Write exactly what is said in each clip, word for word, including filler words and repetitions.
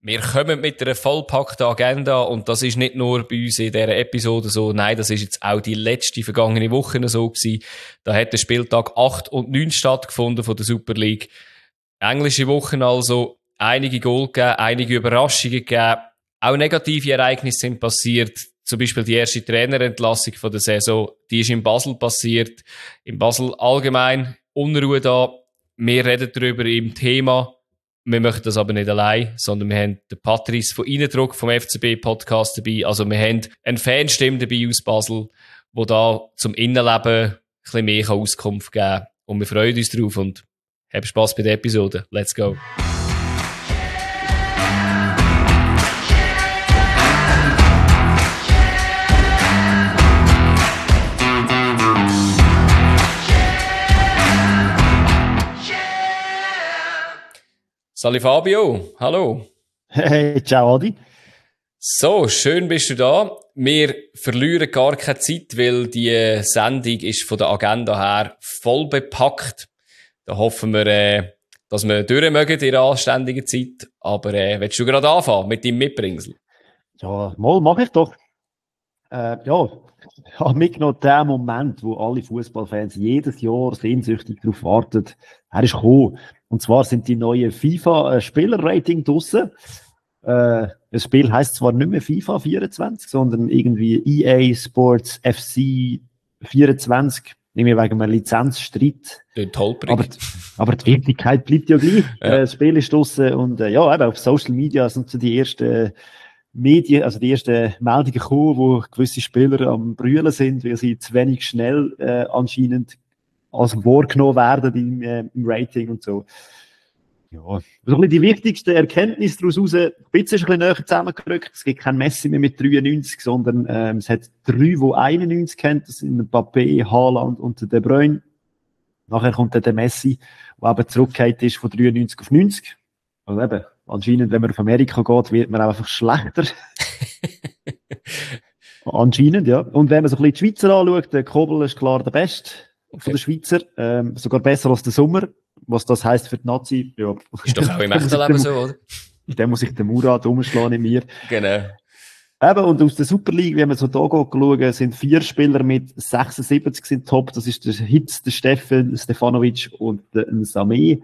Wir kommen mit einer vollpackten Agenda und das ist nicht nur bei uns in dieser Episode so, nein, das ist jetzt auch die letzte vergangene Woche so gewesen. Da hat der Spieltag acht und neun stattgefunden von der Super League. Englische Wochen also, einige Goal gegeben, einige Überraschungen gegeben, auch negative Ereignisse sind passiert. Zum Beispiel die erste Trainerentlassung von der Saison, die ist in Basel passiert. In Basel allgemein Unruhe da. Wir reden darüber im Thema. Wir möchten das aber nicht allein, sondern wir haben den Patrice von Eindruck vom F C B-Podcast dabei. Also wir haben eine Fanstimme dabei aus Basel, die da zum Innenleben ein bisschen mehr Auskunft geben kann. Und wir freuen uns drauf und habt Spass bei der Episode. Let's go! Sali Fabio, hallo. Hey, ciao Adi. So, schön bist du da. Wir verlieren gar keine Zeit, weil die Sendung ist von der Agenda her voll bepackt. Da hoffen wir, äh, dass wir durch mögen in der anständigen Zeit. Aber äh, willst du gerade anfangen mit deinem Mitbringsel? Ja, mal mache ich doch. Äh, ja, ich habe mitgenommen den Moment, wo alle Fußballfans jedes Jahr sehnsüchtig darauf warten. Er ist gekommen. Und zwar sind die neuen FIFA-Spieler-Rating draussen. Äh, das Spiel heisst zwar nicht mehr FIFA vierundzwanzig, sondern irgendwie E A Sports F C vierundzwanzig. Nämlich wegen einem Lizenzstreit. Aber, aber die Wirklichkeit bleibt ja gleich. Ja. Äh, das Spiel ist draussen und äh, ja, eben auf Social Media sind so die ersten Medien, also die ersten Meldungen gekommen, wo gewisse Spieler am Brüllen sind, weil sie zu wenig schnell äh, anscheinend als wahrgenommen werden im, äh, im Rating und so. Ja, so ein bisschen die wichtigste Erkenntnis daraus raus, ein bisschen ist ein bisschen näher zusammengerückt. Es gibt kein Messi mehr mit dreiundneunzig, sondern ähm, es hat drei, die einundneunzig kennt. Das sind Mbappé, Haaland und De Bruyne. Nachher kommt dann der Messi, der eben zurückgekehrt ist von dreiundneunzig auf neunzig. Also eben, anscheinend, wenn man auf Amerika geht, wird man einfach schlechter. Anscheinend, ja. Und wenn man so ein bisschen die Schweizer anschaut, der Kobel ist klar der Beste. Okay. Von den Schweizer, ähm, sogar besser als der Sommer. Was das heisst für die Nazi, ja. Ist doch auch im echten Leben so, oder? Dann muss ich den Murat umschlagen in mir. Genau. Eben, und aus der Super League, wenn man so da schauen, sind vier Spieler mit sechsundsiebzig sind top. Das ist der Hitz, der Steffen, Stefanovic und der Samé.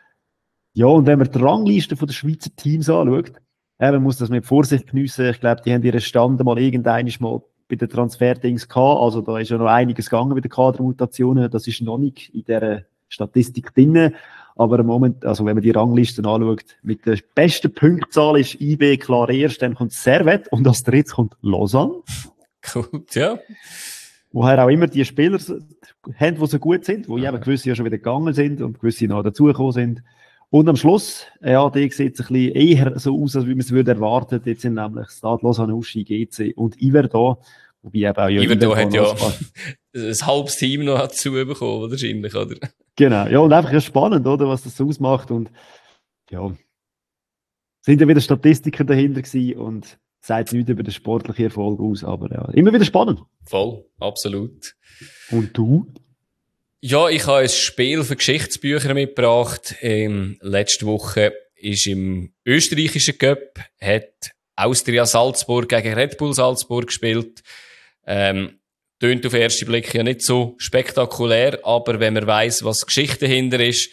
Ja, und wenn man die Rangliste von den Schweizer Teams anschaut, eben muss das mit Vorsicht geniessen. Ich glaube, die haben ihren Stand mal irgendwann mal bei den Transferdings gehabt. Also da ist ja noch einiges gegangen mit den Kadermutationen. Das ist noch nicht in dieser Statistik drin. Aber im Moment, also wenn man die Ranglisten anschaut, mit der besten Punktzahl ist I B klar erst, dann kommt Servette und als drittes kommt Lausanne. Gut, ja. Woher auch immer die Spieler haben, die so gut sind, wo ja. eben gewisse ja schon wieder gegangen sind und gewisse noch dazugekommen sind. Und am Schluss, ja, die sieht es ein bisschen eher so aus, als wie man es würde erwarten. Jetzt sind nämlich Stade Lausanne, Uschi, G C und Iver da. Wobei eben auch ja Iver da hat ja ein halbes Team noch dazu bekommen, wahrscheinlich, oder? Genau, ja, und einfach ja spannend, oder, was das ausmacht. Und ja, sind ja wieder Statistiken dahinter gewesen und sagt nichts über den sportlichen Erfolg aus, aber ja, immer wieder spannend. Voll, absolut. Und du? Ja, ich habe ein Spiel für Geschichtsbücher mitgebracht. Ähm, letzte Woche ist im österreichischen Cup, hat Austria Salzburg gegen Red Bull Salzburg gespielt. Ähm, tönt auf den ersten Blick ja nicht so spektakulär, aber wenn man weiss, was die Geschichte dahinter ist,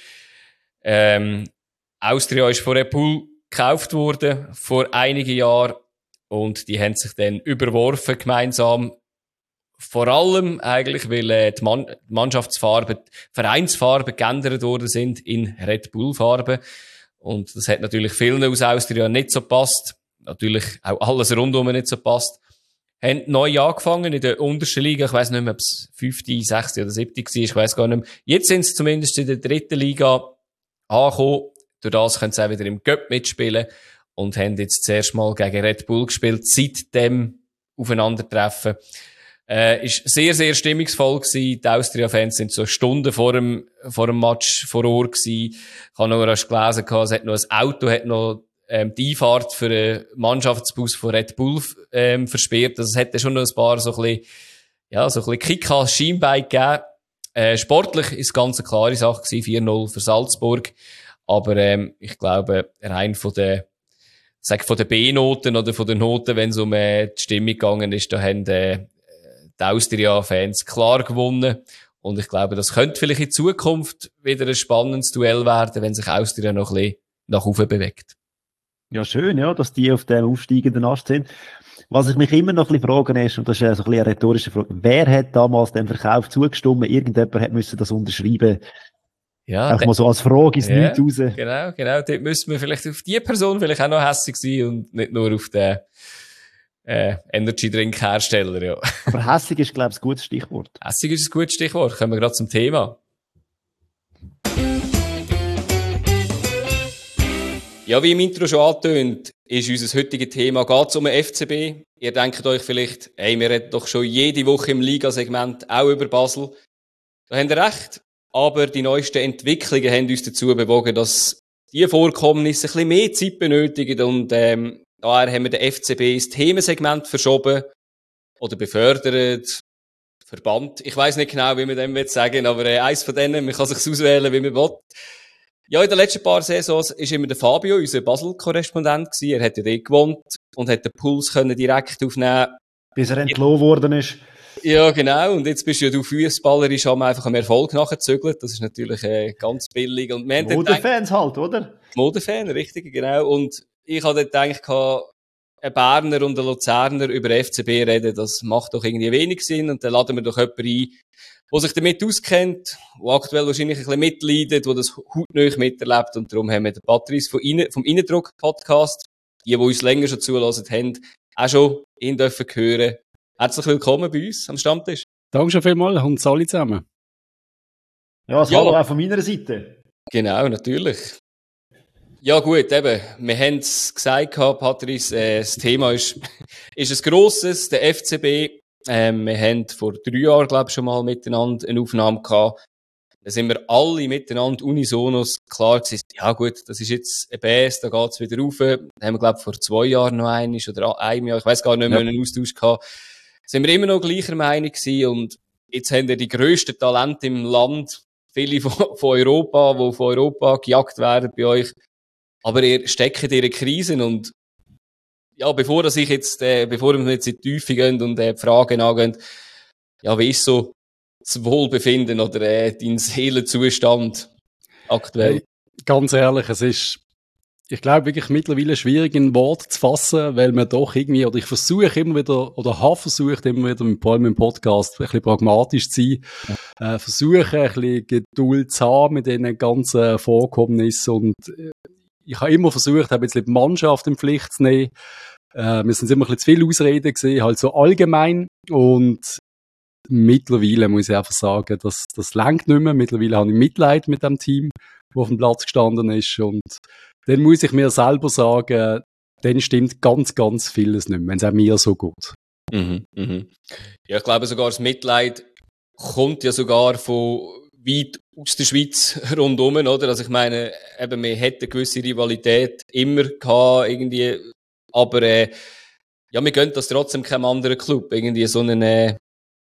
ähm, Austria ist von Red Bull gekauft worden vor einigen Jahren und die haben sich dann überworfen gemeinsam. Vor allem eigentlich, weil äh, die, Mann- die Mannschaftsfarben, die Vereinsfarben geändert worden sind in Red Bull-Farben. Und das hat natürlich vielen aus Austria nicht so gepasst. Natürlich auch alles rundum nicht so gepasst. Haben neu angefangen in der untersten Liga. Ich weiss nicht mehr, ob es fünfte, sechste oder siebte war. Ich weiss gar nicht mehr. Jetzt sind sie zumindest in der dritten Liga angekommen. Durch das können sie auch wieder im Cup mitspielen. Und haben jetzt zuerst mal gegen Red Bull gespielt. Seit dem Aufeinandertreffen. Äh, ist sehr, sehr stimmungsvoll gewesen. Die Austria-Fans sind so Stunden vor dem, vor dem Match vor Ort gewesen. Ich habe noch erst gelesen, es hat noch ein Auto, hat noch, ähm, die Einfahrt für einen Mannschaftsbus von Red Bull, ähm, versperrt. Also es hätte schon noch ein paar so ein bisschen, ja, so ein bisschen Kick als Schienbein gegeben. Äh, sportlich ist ganz eine klare Sache gewesen, vier null für Salzburg. Aber, ähm, ich glaube, rein von der, sag von den B-Noten oder von den Noten, wenn es um äh, die Stimmung gegangen ist, da haben äh, die Austria-Fans klar gewonnen. Und ich glaube, das könnte vielleicht in Zukunft wieder ein spannendes Duell werden, wenn sich Austria noch ein bisschen nach oben bewegt. Ja, schön, ja, dass die auf dem aufsteigenden Ast sind. Was ich mich immer noch ein bisschen frage ist, und das ist ja so ein bisschen eine rhetorische Frage, wer hat damals dem Verkauf zugestimmt? Irgendjemand hat müssen das unterschreiben. Ja, auch mal so als Frage ins ja, Nichts raus. Genau, genau. Dort müssen wir vielleicht auf die Person vielleicht auch noch hässig sein und nicht nur auf den äh, Energy-Drink-Hersteller. Ja. Aber hässig ist, glaube ich, ein gutes Stichwort. Hässig ist ein gutes Stichwort. Kommen wir gerade zum Thema. Ja, wie im Intro schon angetönt, ist unser heutiges Thema, geht es um den F C B. Ihr denkt euch vielleicht, ey, wir reden doch schon jede Woche im Ligasegment auch über Basel. Da habt ihr recht. Aber die neuesten Entwicklungen haben uns dazu bewogen, dass die Vorkommnisse ein bisschen mehr Zeit benötigen. Und ähm, daher haben wir den F C B ins Themensegment verschoben oder befördert. Verband. Ich weiss nicht genau, wie man dem sagen will, aber äh, eins von denen, man kann sich auswählen, wie man will. Ja, in den letzten paar Saisons war immer der Fabio, unser Basel-Korrespondent gewesen. Er hat ja dort gewohnt und hat den Puls können direkt aufnehmen. Bis er entlohnt worden ist. Ja, genau. Und jetzt bist ja du Fußballerisch, haben wir einfach am Erfolg nachgezügelt. Das ist natürlich äh, ganz billig. Und wir Modefans halt, oder? Modefan, richtig, genau. Und ich hatte dort gedacht, ein Berner und ein Luzerner über F C B reden, das macht doch irgendwie wenig Sinn. Und dann laden wir doch jemanden ein, der sich damit auskennt, der aktuell wahrscheinlich ein bisschen mitleidet, der das hautnah miterlebt. Und darum haben wir den Patrice vom, Innen- vom Innendruck-Podcast, die, die uns länger schon zulassen haben, auch schon ihn dürfen hören. Herzlich willkommen bei uns am Stammtisch. Danke schon vielmals und alle zusammen. Ja, das Ja. Hallo auch von meiner Seite. Genau, natürlich. Ja gut, eben, wir haben es gesagt, Patrice, äh, das Thema ist, ist ein grosses, der F C B. Ähm, wir haben vor drei Jahren, glaube ich, schon mal miteinander eine Aufnahme gehabt. Da sind wir alle miteinander unisonos klar gewesen, ja gut, das ist jetzt ein B S, da geht's wieder rauf. Da haben wir, glaube ich, vor zwei Jahren noch einmal oder einem Jahr, ich weiss gar nicht mehr, ja. einen Austausch gehabt. Sind wir immer noch gleicher Meinung gewesen und jetzt haben wir die grössten Talente im Land, viele von, von Europa, die von Europa gejagt werden bei euch. Aber ihr steckt in ihre Krisen und ja, bevor dass ich jetzt, äh, bevor wir jetzt in die Tiefe gehen und äh, die Fragen angehen, ja, wie ist so das Wohlbefinden oder äh, dein Seelenzustand aktuell? Hey, ganz ehrlich, es ist, ich glaube, wirklich mittlerweile schwierig in Worte zu fassen, weil man doch irgendwie, oder ich versuche immer wieder, oder habe versucht immer wieder, mit, vor allem im Podcast, ein bisschen pragmatisch zu sein, ja. äh, versuche ein bisschen Geduld zu haben mit diesen ganzen Vorkommnissen und äh, ich habe immer versucht, ein bisschen die Mannschaft in Pflicht zu nehmen. Äh, wir sind immer ein bisschen zu viel Ausreden gesehen, halt so allgemein. Und mittlerweile muss ich einfach sagen, das, das lenkt nicht mehr. Mittlerweile habe ich Mitleid mit dem Team, das auf dem Platz gestanden ist. Und dann muss ich mir selber sagen, dann stimmt ganz, ganz vieles nicht mehr, wenn es auch mir so geht. Mhm, mhm. Ja, ich glaube sogar das Mitleid kommt ja sogar von weit aus der Schweiz rundum, oder? Also ich meine, eben, wir hätten eine gewisse Rivalität immer gehabt, irgendwie, aber äh, ja, wir gönnen das trotzdem keinem anderen Club, irgendwie so einen, äh,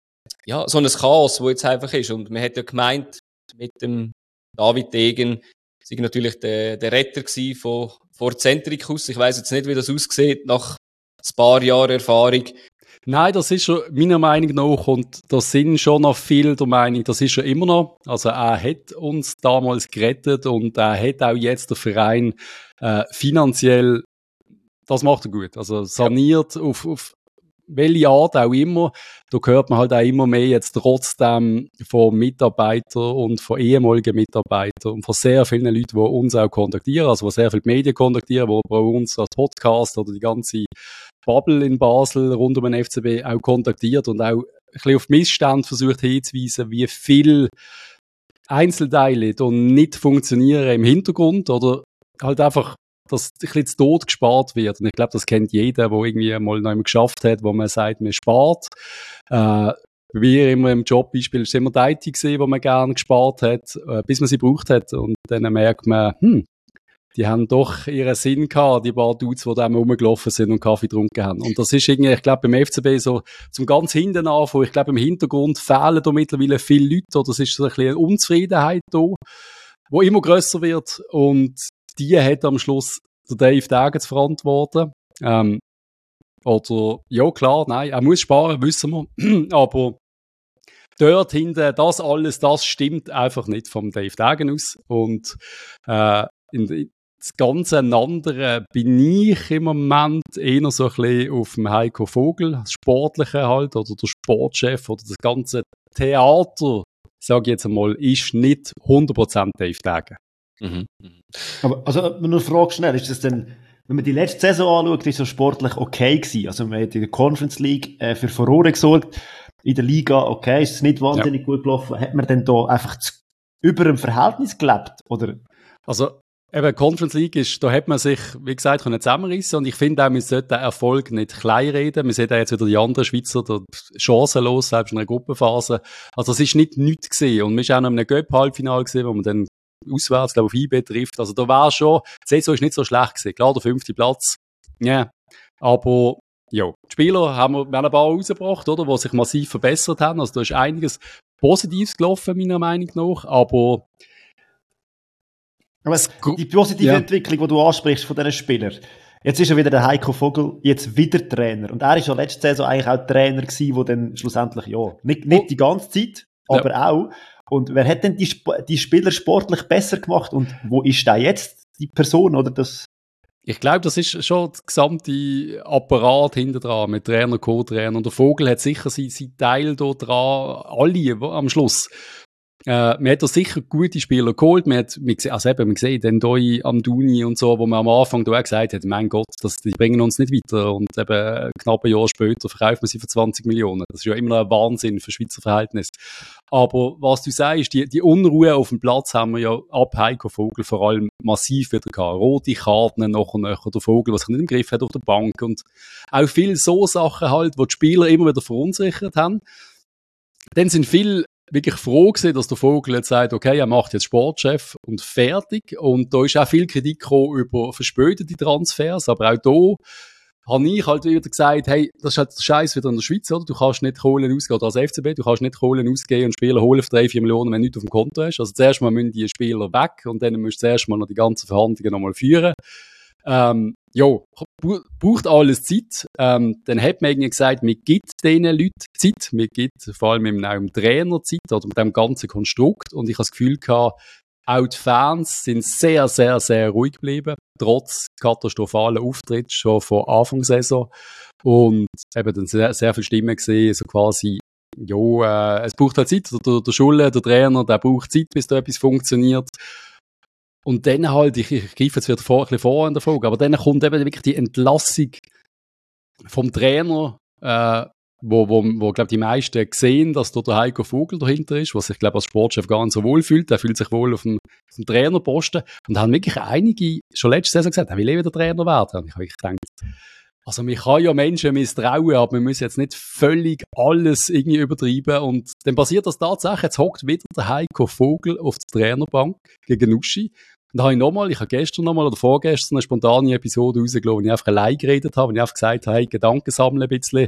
ja, so ein Chaos, wo jetzt einfach ist. Und man hat ja gemeint, mit dem David Degen, sei natürlich der, der Retter gewesen von, von Centricus. Ich weiss jetzt nicht, wie das aussieht, nach ein paar Jahren Erfahrung. Nein, das ist schon meiner Meinung nach, und da sind schon noch viele der Meinung, das ist schon immer noch. Also er hat uns damals gerettet und er hat auch jetzt den Verein äh, finanziell, das macht er gut. Also saniert ja. auf, auf welche Art auch immer. Da hört man halt auch immer mehr jetzt trotzdem von Mitarbeitern und von ehemaligen Mitarbeitern und von sehr vielen Leuten, die uns auch kontaktieren, also die sehr viele Medien kontaktieren, die bei uns als Podcast oder die ganze Bubble in Basel rund um den F C B auch kontaktiert und auch ein bisschen auf Missstände versucht hinzuweisen, wie viel Einzelteile da nicht funktionieren im Hintergrund oder halt einfach, dass ein bisschen zu Tod gespart wird. Und ich glaube, das kennt jeder, der irgendwie mal noch einmal geschafft hat, wo man sagt, man spart. Äh, wie immer im Jobbeispiel ist es immer die I T gesehen, wo man gerne gespart hat, äh, bis man sie gebraucht hat. Und dann merkt man, hm, die haben doch ihren Sinn gehabt, die paar Dudes, die da rumgelaufen sind und Kaffee getrunken haben. Und das ist irgendwie, ich glaube, beim F C B so zum ganz hinten anfangen. Ich glaube, im Hintergrund fehlen da mittlerweile viele Leute, oder es ist so ein bisschen eine Unzufriedenheit da, die immer grösser wird. Und die hat am Schluss der Dave Degen zu verantworten. Ähm, oder, ja klar, nein, er muss sparen, wissen wir, aber dort hinten, das alles, das stimmt einfach nicht vom Dave Degen aus. Und äh, in, das ganze andere bin ich im Moment eher so ein bisschen auf dem Heiko Vogel, das Sportliche halt, oder der Sportchef, oder das ganze Theater, sage ich jetzt einmal, ist nicht hundert Prozent Dave Degen. Mhm. Aber, also, nur eine Frage schnell, ist das denn, wenn man die letzte Saison anschaut, ist das sportlich okay gewesen? Also, man hat in der Conference League äh, für Furore gesorgt, in der Liga, okay, ist es nicht wahnsinnig ja. gut gelaufen. Hat man denn da einfach zu, über ein Verhältnis gelebt, oder? Also, eben, Conference League ist, da hat man sich, wie gesagt, zusammenrissen. Und ich finde auch, man sollte den Erfolg nicht kleinreden. Wir sehen da jetzt wieder die anderen Schweizer, da chancenlos, selbst in einer Gruppenphase. Also, es ist nicht nichts gesehen. Und wir sind auch noch in einem Göpp-Halbfinale gesehen, wo man dann auswärts, glaube ich, auf I B trifft. Also, da war schon, die Saison ist nicht so schlecht gewesen. Klar, der fünfte Platz. Ja. Yeah. Aber, ja, die Spieler haben wir, wir haben ein paar rausgebracht, oder, die sich massiv verbessert haben. Also, da ist einiges Positives gelaufen, meiner Meinung nach. Aber, Aber die positive ja. Entwicklung, die du ansprichst von diesen Spielern, jetzt ist ja wieder der Heiko Vogel jetzt wieder Trainer. Und er ist ja letzte Saison eigentlich auch Trainer gewesen, der dann schlussendlich, ja, nicht, nicht die ganze Zeit, aber ja. auch. Und wer hat denn die, die Spieler sportlich besser gemacht? Und wo ist da jetzt die Person, oder das? Ich glaube, das ist schon das gesamte Apparat hinter dran, mit Trainer, Co-Trainer. Und der Vogel hat sicher seinen, seinen Teil da dran, alle am Schluss. Äh, man hat da sicher gute Spieler geholt. Man hat, also eben, man sieht den Doi am Duni und so, wo man am Anfang da auch gesagt hat, mein Gott, das, die bringen uns nicht weiter. Und eben knapp ein Jahr später verkauft man sie für zwanzig Millionen. Das ist ja immer noch ein Wahnsinn für Schweizer Verhältnis. Aber was du sagst, die, die Unruhe auf dem Platz haben wir ja ab Heiko Vogel vor allem massiv wieder gehabt. Rote Karten, nachher, nachher der Vogel, was sich nicht im Griff hat auf der Bank. Und auch viel so Sachen halt, wo die Spieler immer wieder verunsichert haben. Dann sind viele wirklich froh gewesen, dass der Vogel jetzt sagt, okay, er macht jetzt Sportchef und fertig. Und da ist auch viel Kritik gekommen über verspätete Transfers, aber auch da habe ich halt wieder gesagt, hey, das ist halt der Scheiß wieder in der Schweiz, oder? Du kannst nicht Kohlen ausgeben, oder als F C B, du kannst nicht Kohlen ausgeben und Spieler holen für drei, vier Millionen, wenn du nichts auf dem Konto hast. Also zuerst mal müssen die Spieler weg und dann musst du zuerst mal noch die ganzen Verhandlungen nochmal führen. Ähm, ja, braucht alles Zeit. Ähm, dann hat man irgendwie gesagt, man gibt diesen Leuten Zeit, man gibt vor allem auch dem Trainer Zeit oder mit dem ganzen Konstrukt. Und ich habe das Gefühl gehabt, auch die Fans sind sehr, sehr, sehr ruhig geblieben, trotz katastrophalen Auftritt schon von Anfang der Saison. Und eben dann sehr, sehr viele Stimmen gesehen, so quasi, ja, äh, es braucht halt Zeit. Der, der Schulle, der Trainer, der braucht Zeit, bis da etwas funktioniert. Und dann halt, ich, ich greife jetzt wieder vor, ein bisschen vor in der Folge, aber dann kommt eben wirklich die Entlassung vom Trainer, äh, wo, wo, wo glaube die meisten sehen, dass da der Heiko Vogel dahinter ist, was sich, glaube als Sportchef gar nicht so wohl fühlt. Er fühlt sich wohl auf dem, auf dem Trainerposten. Und da haben wirklich einige schon letzte Saison gesagt, er will wieder Trainer werden. Und ich habe wirklich gedacht, also man kann ja Menschen misstrauen, aber wir müssen jetzt nicht völlig alles irgendwie übertreiben. Und dann passiert das tatsächlich, jetzt hockt wieder der Heiko Vogel auf der Trainerbank gegen Uschi. Und da habe ich nochmal, ich habe gestern nochmal oder vorgestern eine spontane Episode rausgelassen, wo ich einfach allein geredet habe, wo ich einfach gesagt habe, hey, Gedanken sammeln ein bisschen.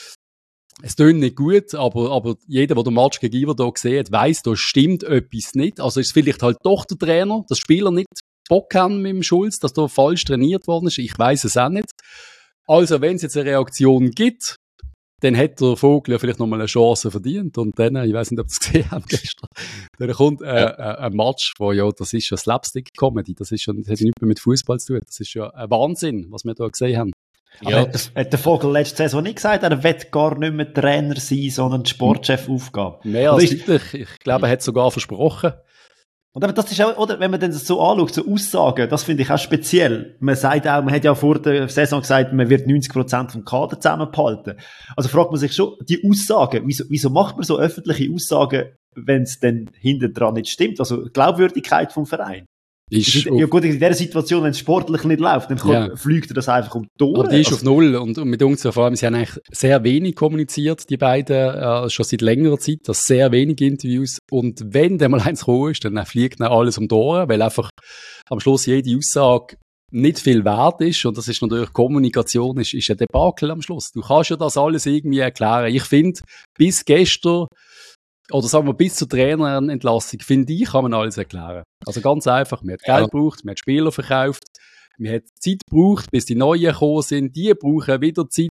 Es tönt nicht gut, aber, aber jeder, der den Match gegenüber da sieht, weiss, da stimmt etwas nicht. Also ist es vielleicht halt doch der Trainer, dass Spieler nicht Bock haben mit dem Schulz, dass da falsch trainiert worden ist. Ich weiss es auch nicht. Also, wenn es jetzt eine Reaktion gibt, dann hat der Vogel ja vielleicht nochmal eine Chance verdient. Und dann, ich weiss nicht, ob ihr es gesehen habt gestern, dann kommt äh, ja. äh, ein Match, wo ja, das ist ja Slapstick-Comedy. Das ist schon, das hat nichts mehr mit Fußball zu tun. Das ist ja ein Wahnsinn, was wir da gesehen haben. Ja. Hat, hat der Vogel letzte Saison nicht gesagt, er will gar nicht mehr Trainer sein, sondern Sportchef-Aufgabe? Mehr als deutlich. Ich glaube, er hat sogar versprochen. Und aber das ist auch, oder, wenn man das so anschaut, so Aussagen, das finde ich auch speziell. Man sagt auch, man hat ja vor der Saison gesagt, man wird neunzig Prozent vom Kader zusammenbehalten. Also fragt man sich schon, die Aussagen, wieso, wieso macht man so öffentliche Aussagen, wenn es denn hinten dran nicht stimmt? Also Glaubwürdigkeit vom Verein. Ist ja gut, in dieser Situation, wenn es sportlich nicht läuft, dann ja. fliegt er das einfach um die Ohren. Aber die ist also, auf Null. Und, und mit uns vor allem, sie haben eigentlich sehr wenig kommuniziert, die beiden, äh, schon seit längerer Zeit, das sehr wenige Interviews. Und wenn dann mal eins gekommen ist, dann fliegt dann alles um die Ohren, weil einfach am Schluss jede Aussage nicht viel wert ist. Und das ist natürlich, Kommunikation ist, ist ein Debakel am Schluss. Du kannst ja das alles irgendwie erklären. Ich finde, bis gestern, oder sagen wir, bis zur Trainerentlassung, finde ich, kann man alles erklären. Also ganz einfach, man hat Geld ja. gebraucht, man hat Spieler verkauft, Man hat Zeit gebraucht, bis die Neuen gekommen sind. Die brauchen wieder Zeit.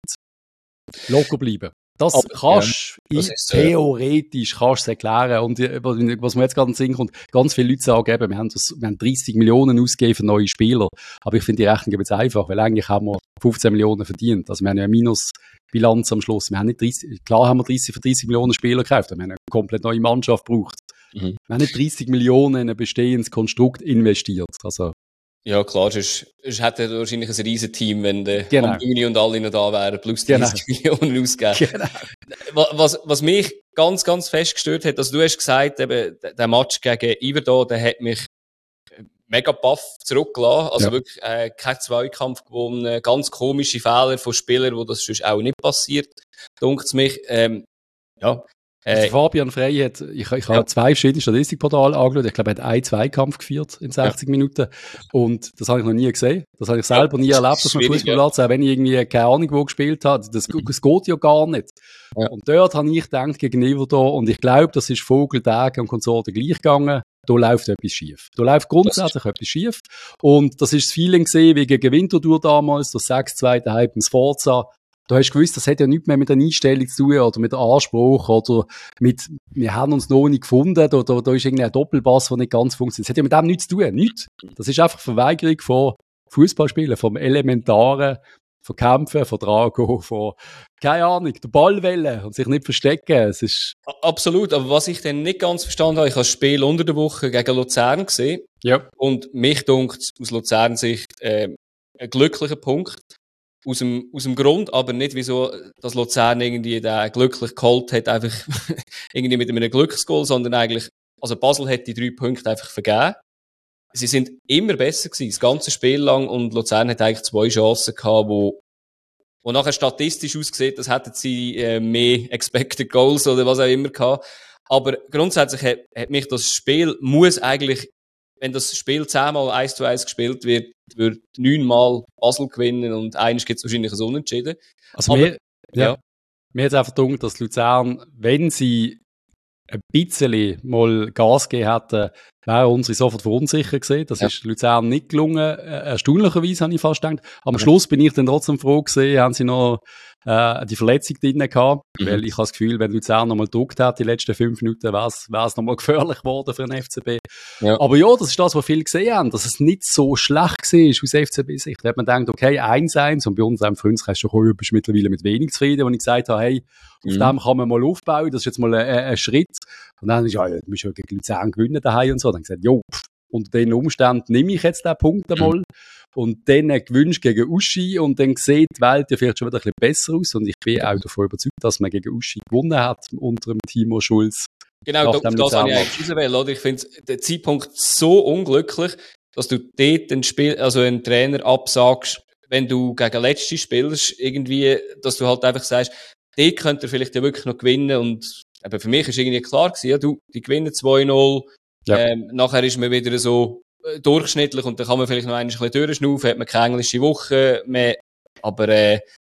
Locker bleiben. Das Aber, kannst ja, das ich, ist so. theoretisch kannst du es erklären. Und äh, was mir jetzt gerade in den Sinn kommt, ganz viele Leute sagen eben, wir haben, das, wir haben dreissig Millionen ausgegeben für neue Spieler. Aber ich finde die Rechnung jetzt einfach, weil eigentlich haben wir fünfzehn Millionen verdient. Also wir haben ja eine Minusbilanz am Schluss. Wir haben nicht dreißig, klar haben wir dreißig für dreißig Millionen Spieler gekauft, aber wir haben eine komplett neue Mannschaft gebraucht. Mhm. Wir haben nicht dreißig Millionen in ein bestehendes Konstrukt investiert. Also ja, klar, sonst, sonst hätte er wahrscheinlich ein riesen Team, wenn der genau. Juni und alle noch da wären, plus dreißig genau. Millionen ausgegeben. Genau. Was, was mich ganz, ganz fest gestört hat, also du hast gesagt, eben, der Match gegen Iverdon, der hat mich mega baff zurückgelassen. Also ja. wirklich äh, kein Zweikampf gewonnen, ganz komische Fehler von Spielern, wo das sonst auch nicht passiert, dunkelt's mich. Ähm, ja. Also Fabian Frey hat, ich, ich ja. habe zwei verschiedene Statistikportale angeschaut. Ich glaube, er hat einen Zweikampf geführt in sechzig ja. Minuten. Und das habe ich noch nie gesehen. Das habe ich selber ja, nie erlebt auf einem Fußballplatz. Ja. Auch wenn ich irgendwie keine Ahnung wo gespielt habe. Das, das geht ja gar nicht. Ja. Und dort habe ich gedacht, gegen Iverdon, und ich glaube, das ist Vogel, Tage und Konsorten gleich gegangen. Da läuft etwas schief. Da läuft grundsätzlich etwas schief. Und das ist das Feeling gesehen, wie gegen Winterthur damals, das sechs zwei daheim ins Forza. Du hast gewusst, das hat ja nichts mehr mit der Einstellung zu tun oder mit dem Anspruch oder mit, wir haben uns noch nicht gefunden, da, da, da ist irgendwie ein Doppelpass, der nicht ganz funktioniert. Das hat ja mit dem nichts zu tun, nichts. Das ist einfach Verweigerung von Fußballspielen, vom Elementaren, von Kämpfen, von Drago, von, keine Ahnung, der Ball wählen und sich nicht verstecken. Es ist absolut, aber was ich dann nicht ganz verstanden habe, ich habe das Spiel unter der Woche gegen Luzern gesehen. Ja. Und mich dunkt aus Luzern-Sicht äh, ein glücklicher Punkt. Aus dem, aus dem Grund, aber nicht wieso, dass Luzern irgendwie den glücklich geholt hat, einfach irgendwie mit einem Glücksgoal, sondern eigentlich, also Basel hat die drei Punkte einfach vergeben. Sie sind immer besser gewesen, das ganze Spiel lang, und Luzern hat eigentlich zwei Chancen gehabt, wo, wo nachher statistisch aussieht, das hätten sie äh, mehr Expected Goals oder was auch immer gehabt. Aber grundsätzlich hat, hat mich das Spiel, muss eigentlich, wenn das Spiel zehnmal eins zu eins gespielt wird, wird neunmal Basel gewinnen und eines gibt es wahrscheinlich ein Unentschieden. Also Aber, mir, ja, ja. mir hat es einfach gedacht, dass Luzern, wenn sie ein bisschen mal Gas gegeben hätten, wäre unsere sofort verunsichert gewesen. Das ja. ist Luzern nicht gelungen. Erstaunlicherweise habe ich fast gedacht. Am ja. Schluss bin ich dann trotzdem froh gewesen, haben sie noch äh, die Verletzung drin gehabt. Mhm. Weil ich habe das Gefühl, wenn Luzern nochmal gedruckt hat, die letzten fünf Minuten, wäre es nochmal gefährlich geworden für den F C B. Ja. Aber ja, das ist das, was viele gesehen haben, dass es nicht so schlecht war aus F C B-Sicht. Da hat man gedacht, okay, eins eins, und bei uns im Freundeskreis schon du bist mittlerweile mit wenig zufrieden, wo ich gesagt habe, hey, auf mhm. dem kann man mal aufbauen, das ist jetzt mal ein, ein Schritt. Und dann ist ja, du musst ja gegen Luzern gewinnen daheim und so. Dann habe ich gesagt, jo, unter den Umständen nehme ich jetzt den Punkt einmal. Mhm. Und dann gewünscht gegen Uschi, und dann sieht die Welt ja vielleicht schon wieder ein bisschen besser aus. Und ich bin auch davon überzeugt, dass man gegen Uschi gewonnen hat unter dem Timo Schulz. Genau, das, das habe ich eigentlich rauswählen, oder? Ich finde den Zeitpunkt so unglücklich, dass du dort einen, Spiel, also einen Trainer absagst, wenn du gegen Letzte spielst, irgendwie, dass du halt einfach sagst, dort könnt ihr vielleicht ja wirklich noch gewinnen. Und eben für mich ist irgendwie klar gewesen, ja, du, die gewinnen zwei null. Ja. Ähm, nachher ist man wieder so äh, durchschnittlich, und dann kann man vielleicht noch ein bisschen durchschnaufen, hat man keine englische Woche mehr. Aber äh,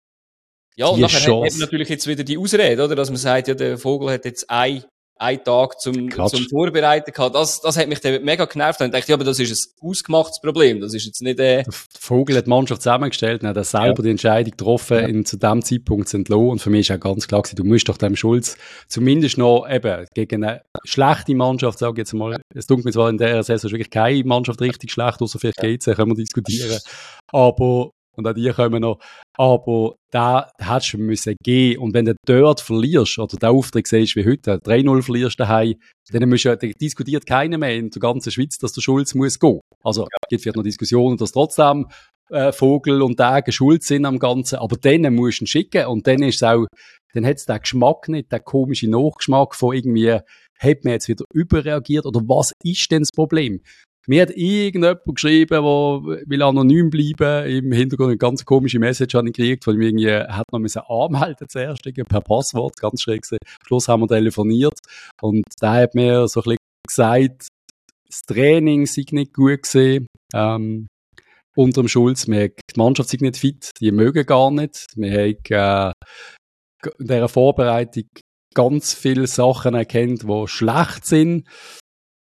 ja, und nachher hat, hat man natürlich jetzt wieder die Ausrede, oder? Dass man sagt, ja, der Vogel hat jetzt ein einen Tag zum, zum Vorbereiten gehabt. Das, das hat mich dann mega genervt. Und ich dachte, ja, aber das ist ein ausgemachtes Problem. Das ist jetzt nicht, äh... Der Vogel hat die Mannschaft zusammengestellt und hat selber ja. die Entscheidung getroffen, ja. ihn zu dem Zeitpunkt zu entlassen. Und für mich ist auch ganz klar gewesen, du musst doch dem Schulz zumindest noch eben gegen eine schlechte Mannschaft, sage ich jetzt mal. Es tut mir zwar in der Saison wirklich keine Mannschaft richtig schlecht, außer vielleicht G C, können wir diskutieren. Aber und auch die kommen noch. Aber da hättest du müssen gehen. Und wenn du dort verlierst, oder den Auftritt siehst wie heute, drei null verlierst daheim, dann, musst du, dann diskutiert keiner mehr in der ganzen Schweiz, dass der Schulz muss gehen. Also, es gibt vielleicht noch Diskussionen, dass trotzdem äh, Vogel und Tage schuld sind am Ganzen. Aber dann musst du ihn schicken. Und dann ist es auch, dann hat es den Geschmack nicht, den komischen Nachgeschmack von irgendwie, hat man jetzt wieder überreagiert? Oder was ist denn das Problem? Mir hat irgendjemand geschrieben, wo will anonym bleiben. Im Hintergrund eine ganz komische Message habe ich gekriegt, weil ich irgendwie hat noch müssen anmelden zuerst, per Passwort, ganz schräg gewesen. Am Schluss haben wir telefoniert und da hat mir so ein bisschen gesagt, das Training sei nicht gut gewesen, ähm, unter dem Schulz. Wir haben, die Mannschaft sei nicht fit, die mögen gar nicht. Wir haben äh, in dieser Vorbereitung ganz viele Sachen erkannt, die schlecht sind.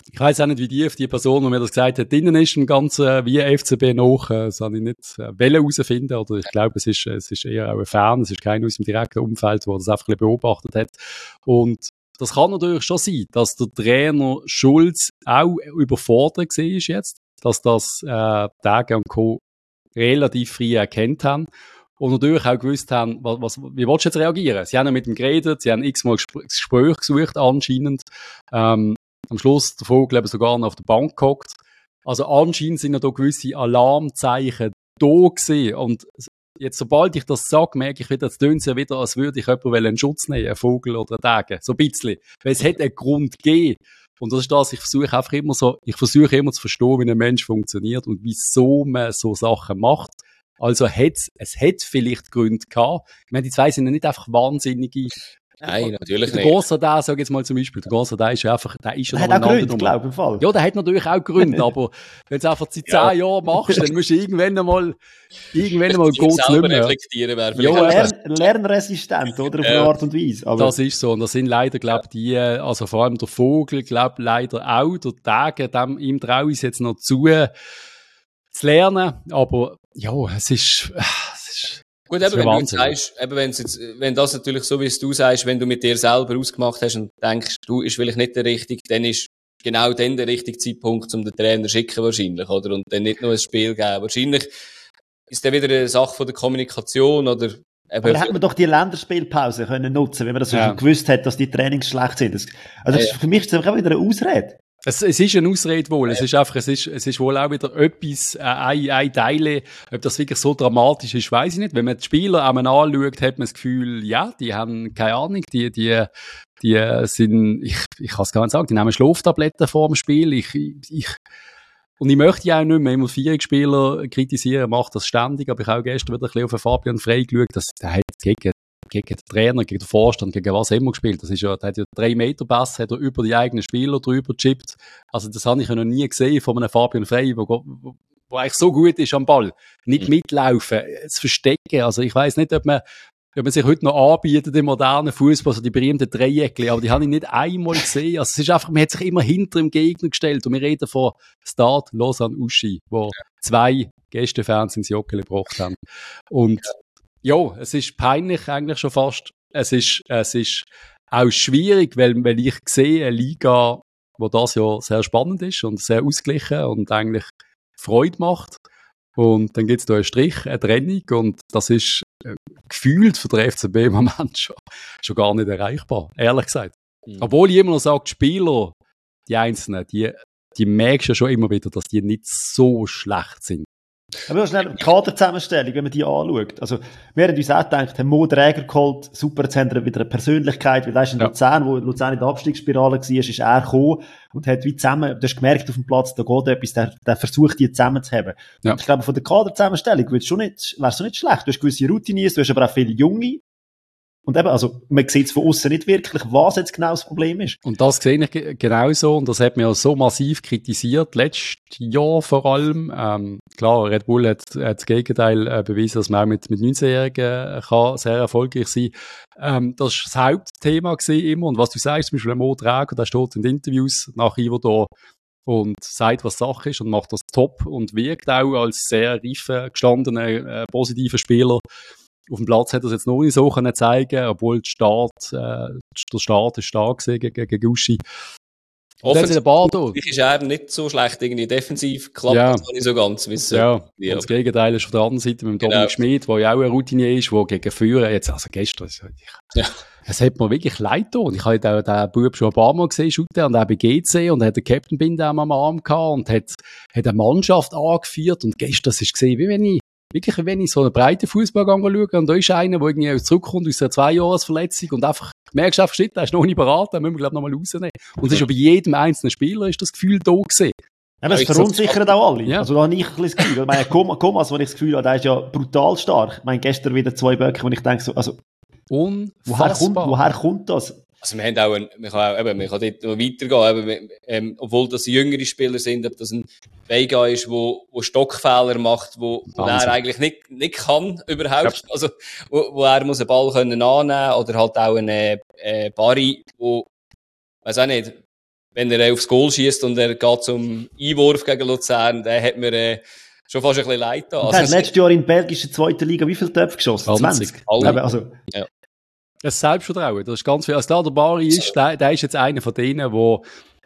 Ich weiss auch nicht, wie die, die Person, die mir das gesagt hat, drinnen ist, im ganzen, wie F C B nach, das habe ich nicht äh, herausfinden oder ich glaube, es ist, es ist eher auch ein Fan, es ist keiner aus dem direkten Umfeld, der das einfach ein bisschen beobachtet hat. Und das kann natürlich schon sein, dass der Trainer Schulz auch überfordert war jetzt, dass das äh, Tage und Co. relativ früh erkannt haben. Und natürlich auch gewusst haben, was, was, wie willst du jetzt reagieren? Sie haben ja mit ihm geredet, sie haben x-mal Gespr- Gespräch gesucht anscheinend. Ähm, am Schluss der Vogel eben sogar noch auf der Bank gehockt. Also anscheinend sind ja da gewisse Alarmzeichen da gewesen. Und jetzt, sobald ich das sage, merke ich wieder, es tönt ja wieder, als würde ich jemanden in Schutz nehmen, einen Vogel oder einen Degen. So ein bisschen. Weil es hat einen Grund gegeben. Und das ist das, ich versuche einfach immer so, ich versuche immer zu verstehen, wie ein Mensch funktioniert und wieso man so Sachen macht. Also hat's, es hat vielleicht Gründe gehabt. Ich meine, die zwei sind ja nicht einfach wahnsinnige. Nein, natürlich der nicht. Großer da, sag ich jetzt mal zum Beispiel, der Großer da ist ja einfach, der ist ja Der hat auch Gründe, glaube ich, im Fall. Ja, der hat natürlich auch Gründe, aber wenn du es einfach seit Ja. zehn Jahren machst, dann musst du irgendwann einmal, irgendwann einmal Ich geht's nicht selber mehr. reflektieren wäre Ja, vielleicht Lern, lernresistent, oder? Auf Ja. eine Art und Weise. Aber Das ist so. Und das sind leider, glaube ich, die, also vor allem der Vogel, glaube leider auch, der Tage, dem, ihm traue ich es jetzt noch zu, zu lernen. Aber, ja, es ist, es ist, Gut, das eben, ist wenn du Wahnsinn. jetzt sagst, eben, wenn's jetzt, wenn das natürlich so, wie es du sagst, wenn du mit dir selber ausgemacht hast und denkst, du ist vielleicht nicht der Richtige, dann ist genau dann der richtige Zeitpunkt, um den Trainer zu schicken wahrscheinlich, oder? Und dann nicht nur ein Spiel geben. Wahrscheinlich ist dann wieder eine Sache von der Kommunikation, oder? Eben, Aber dann hätte man doch die Länderspielpause können nutzen, wenn man das Ja. schon gewusst hat, dass die Trainings schlecht sind. Das, also das, Ja, ja. für mich ist das einfach auch wieder eine Ausrede. Es, es ist eine Ausrede wohl. Es ist einfach, es ist, es ist wohl auch wieder etwas, äh, ein, ein Teil. Ob das wirklich so dramatisch ist, weiß ich nicht. Wenn man die Spieler einmal anschaut, hat man das Gefühl, ja, die haben keine Ahnung, die, die, die sind, ich, ich kann es gar nicht sagen, die nehmen Schlaftabletten vor dem Spiel. Ich, ich, und ich möchte ja auch nicht mehr immer Vierungsspieler kritisieren, macht das ständig, aber ich habe auch gestern wieder ein bisschen auf den Fabian Frey geschaut, dass der hat gegen gegen den Trainer, gegen den Vorstand, gegen was immer gespielt. Das ist ja, der hat ja drei Meter Pass, hat er über die eigenen Spieler drüber gechippt. Also das habe ich ja noch nie gesehen von einem Fabian Frey, wo, wo, wo eigentlich so gut ist am Ball. Nicht mitlaufen, es verstecken. Also ich weiss nicht, ob man, ob man sich heute noch anbietet im modernen Fußball, so die berühmten Dreieckli, aber die habe ich nicht einmal gesehen. Also es ist einfach, man hat sich immer hinter dem Gegner gestellt und wir reden von Stade Lausanne Uschi, wo zwei Gästefans ins Joggeli gebracht haben. Und ja, es ist peinlich eigentlich schon fast. Es ist, es ist auch schwierig, weil, weil ich sehe eine Liga, wo das ja sehr spannend ist und sehr ausgeglichen und eigentlich Freude macht. Und dann gibt es da einen Strich, eine Trennung und das ist äh, gefühlt für den F C B im Moment schon, schon gar nicht erreichbar, ehrlich gesagt. Mhm. Obwohl ich immer noch sage, die Spieler, die Einzelnen, die, die merkst ja schon immer wieder, dass die nicht so schlecht sind. Aber schnell, die Kaderzusammenstellung, wenn man die anschaut. Also, wir haben uns auch gedacht, haben Mo Dräger geholt, super, jetzt haben wir wieder eine Persönlichkeit, weil da ist in Ja. Luzern, wo Luzern in der Abstiegsspirale war, ist er gekommen und hat wie zusammen, du hast gemerkt auf dem Platz, da geht etwas, der, der versucht, die zusammenzuheben. Ja. Und ich glaube, von der Kaderzusammenstellung wäre es schon nicht, wär's schon nicht schlecht. Du hast gewisse Routiniers, du hast aber auch viele Junge. Und eben, also, man sieht es von außen nicht wirklich, was jetzt genau das Problem ist. Und das sehe ich ge- genauso, und das hat mir ja so massiv kritisiert, letztes Jahr vor allem. Ähm, klar, Red Bull hat, hat das Gegenteil äh, bewiesen, dass man auch mit, mit neunzehnjährigen äh, kann sehr erfolgreich sein kann. Ähm, das war das Hauptthema gewesen immer. Und was du sagst, zum Beispiel Mo Dräger, der steht in den Interviews nach Iverdor und sagt, was Sache ist und macht das top und wirkt auch als sehr reifer, gestandener, äh, positiver Spieler. Auf dem Platz hat er es jetzt noch nicht so können zeigen, obwohl der Start, äh, der Start ist stark gewesen gegen, gegen Guschi. Offensichtlich ist er nicht so schlecht, irgendwie defensiv klappt Ja. das nicht so ganz. Wie es Ja, sollte. und das Gegenteil ist auf der anderen Seite mit dem Genau. Dominik Schmid, der ja auch eine Routine ist, der gegen Führer jetzt, also gestern, es Ja. es hat mir wirklich leid getan. Ich habe auch den Bub schon ein paar Mal gesehen, shooten, und auch bei G C, und er hat den Captain Binde auch am Arm gehabt und hat, hat eine Mannschaft angeführt, und gestern ist es gesehen, wie wenn ich wirklich, wenn ich so einen breiten Fußball schaue, und da ist einer, der irgendwie zurückkommt aus einer Zweijahresverletzung und einfach, merkst du einfach, shit, der ist noch nicht beraten, den müssen wir, glaube ich, nochmal rausnehmen. Und es ist ja bei jedem einzelnen Spieler ist das Gefühl da gewesen. Ja, das Ja, ich verunsichert auch alle. Ja. Also da habe ich ein bisschen das Gefühl. Ich meine, Thomas, wenn ich das Gefühl habe, der ist ja brutal stark. Ich meine, gestern wieder zwei Böcke, wo ich denke so, also, woher Unfassbar. kommt, woher kommt das? Also wir haben auch, ein, man kann auch, eben, man kann dort noch weitergehen, eben, ähm, obwohl das jüngere Spieler sind, ob das ein Vega ist, wo, wo Stockfehler macht, wo, wo er eigentlich nicht, nicht kann, überhaupt. Ja. Also, wo, wo er muss einen Ball können annehmen, oder halt auch ein, äh, Barry, wo, weiß auch nicht, wenn er aufs Goal schießt und er geht zum Einwurf gegen Luzern, dann hat mir äh, schon fast ein bisschen leid da. Also, er hat letztes Jahr in der belgischen zweiten Liga wie viele Töpfe geschossen? zwanzig. zwanzig. Alle. Also, ja. Das Selbstvertrauen, das ist ganz viel. Also da der Bari ist, der, der ist jetzt einer von denen, wo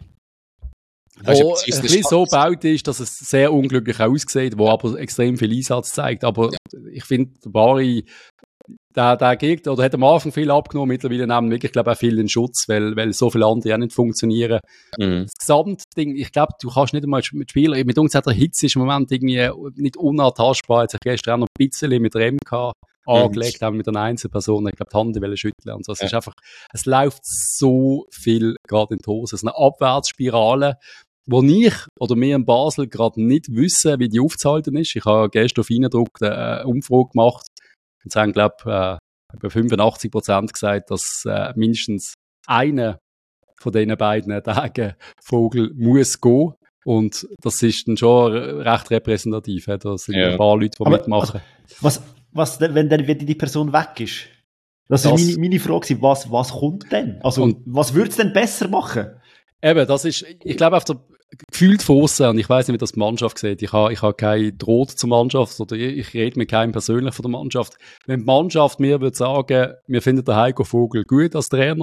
wo ein bisschen so gebaut ist, dass es sehr unglücklich aussieht, wo aber extrem viel Einsatz zeigt. Aber ja. ich finde, der Bari, der, der geht, oder hat am Anfang viel abgenommen, mittlerweile nehmen wirklich, glaube ich, auch viel in Schutz, weil, weil so viele andere auch nicht funktionieren. Mhm. Das Gesamtding, ich glaube, du kannst nicht einmal mit Spielern, mit uns hat der Hitze ist im Moment irgendwie nicht unantastbar, hat sich gestern auch noch ein bisschen mit der M K angelegt, haben mit einer Einzelperson, ich glaube, die Hand wollen schütteln und so. Es ja. ist einfach, es läuft so viel gerade in die Hose. Es ist eine Abwärtsspirale, wo ich oder wir in Basel gerade nicht wissen, wie die aufzuhalten ist. Ich habe gestern auf Eindruck eine Umfrage gemacht und sagen, glaube ich, äh, über fünfundachtzig Prozent gesagt, dass äh, mindestens einer von diesen beiden Tagen Vogel muss gehen. Und das ist dann schon recht repräsentativ. Da sind ja. ein paar Leute, die Aber mitmachen. Was, was, wenn, dann, wenn die Person weg ist? Das, das ist meine, meine Frage. Was, was kommt denn? Also, und, was würde es denn besser machen? Eben, das ist, ich glaube, auf der gefühlt von aussen, und ich weiss nicht, wie das die Mannschaft sieht. Ich habe ich ha keinen Draht zur Mannschaft oder ich, ich rede mit keinem persönlich von der Mannschaft. Wenn die Mannschaft mir würde sagen, wir finden den Heiko Vogel gut als Trainer,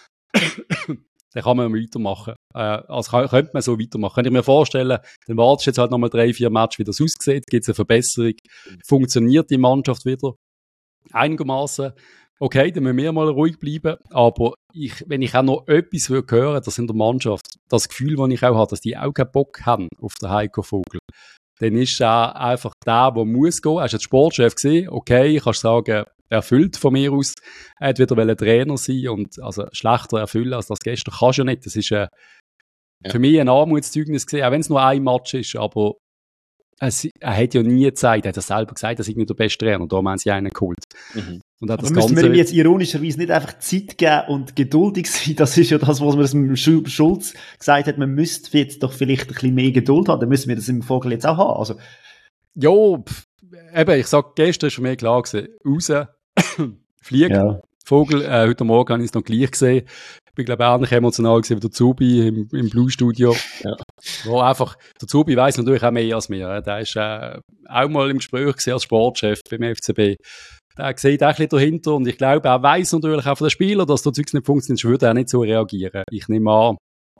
dann kann man weitermachen. Äh, also kann, könnte man so weitermachen. Könnte ich mir vorstellen, dann wartest du jetzt halt nochmal drei, vier Matches, wie das aussieht, gibt es eine Verbesserung, funktioniert die Mannschaft wieder einigermaßen. Okay, dann müssen wir mal ruhig bleiben, aber ich, wenn ich auch noch etwas hören würde, das in der Mannschaft, das Gefühl, das ich auch habe, dass die auch keinen Bock haben auf den Heiko Vogel, dann ist er einfach der, der muss gehen. Er ist jetzt Sportchef gesehen, okay, ich kann sagen, erfüllt von mir aus. Er hat wieder Trainer sein und also schlechter erfüllen als das gestern kannst du ja nicht. Das ist äh, ja. für mich ein Armutszeugnis gesehen, auch wenn es nur ein Match ist, aber es, er hat ja nie gezeigt, er hat ja selber gesagt, dass ich nicht der beste Trainer und da haben sie einen geholt. Mhm. Und hat aber das müssen Ganze wir ihm jetzt ironischerweise nicht einfach Zeit geben und geduldig sein? Das ist ja das, was man Schulz gesagt hat, man müsste jetzt doch vielleicht ein bisschen mehr Geduld haben, dann müssen wir das im Vogel jetzt auch haben. Also, ja, pff, eben, ich sag, gestern ist für mich klar gewesen, raus, fliegen, ja. Vogel, äh, heute Morgen habe ich es noch gleich gesehen. Ich bin, glaube ich, ähnlich emotional gewesen wie der Zubi im, im Blue-Studio. Ja. Wo einfach, der Zubi weiss natürlich auch mehr als mir. Der ist äh, auch mal im Gespräch gewesen als Sportchef beim F C B. Der sieht auch ein bisschen dahinter und ich glaube, er weiss natürlich auch von den Spielern, dass der Zeugs nicht funktioniert, würde er nicht so reagieren. Ich nehme an.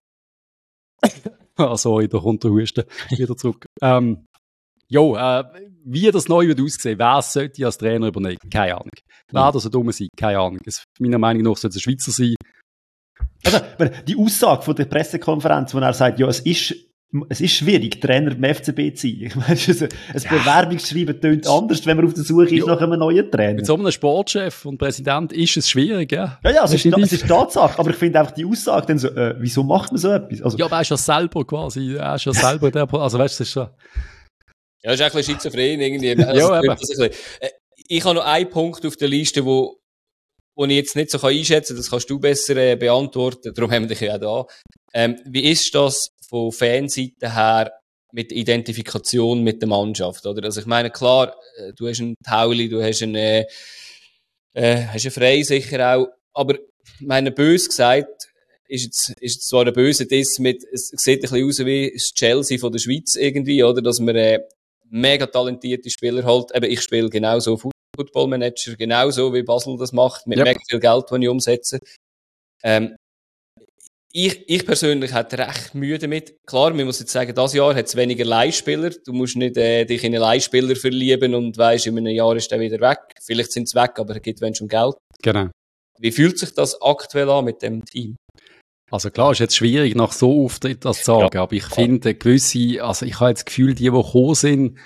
Ah, sorry, da kommt der Husten wieder zurück. Ähm, jo, äh, wie das neu wird aussehen, wer sollte als Trainer übernehmen? Keine Ahnung. Wer das so dumm sein? Keine Ahnung. Es, meiner Meinung nach sollte es ein Schweizer sein. Also, die Aussage von der Pressekonferenz, wo er sagt, ja, es ist, es ist schwierig, Trainer beim F C B zu sein. Ich meine, ein, ein ja. Bewerbungsschreiben tönt anders, wenn man auf der Suche ist ja. nach einem neuen Trainer. Mit so einem Sportchef und Präsident ist es schwierig, ja. Ja, ja, es ist, es ist Tatsache, aber ich finde einfach die Aussage dann so, äh, wieso macht man so etwas? Also, ja, aber er ist ja selber quasi, er ist ja selber der, also weißt du, das ist schon... Ja, das ist ein bisschen schizophren irgendwie. Also, ja, eben. Bisschen, äh, ich habe noch einen Punkt auf der Liste, wo, wo ich jetzt nicht so einschätzen kann, das kannst du besser äh, beantworten, darum haben wir dich ja da. Ähm, wie ist das von Fanseite her mit Identifikation mit der Mannschaft, oder? Also ich meine, klar, äh, du hast einen Tauli, du hast einen, äh, äh, hast einen Frey sicher auch, aber meine böse gesagt, ist jetzt, ist jetzt zwar ein böser Diss mit, es sieht ein bisschen aus wie das Chelsea von der Schweiz irgendwie, oder? Dass man äh, mega talentierte Spieler halt, eben ich spiele genauso Football-Manager, genauso wie Basel das macht, mit yep. mega viel Geld, das ich umsetze. Ähm, ich, ich persönlich hätte recht Mühe damit. Klar, man muss jetzt sagen, dieses Jahr hat es weniger Leihspieler. Du musst nicht äh, dich in einen Leihspieler verlieben und weisst, in einem Jahr ist der wieder weg. Vielleicht sind sie weg, aber er gibt wenn schon Geld. Genau. Wie fühlt sich das aktuell an mit dem Team? Also klar, ist jetzt schwierig, nach so Auftritt das zu sagen, ja. aber ich finde gewisse, also ich habe jetzt das Gefühl, die, die gekommen sind,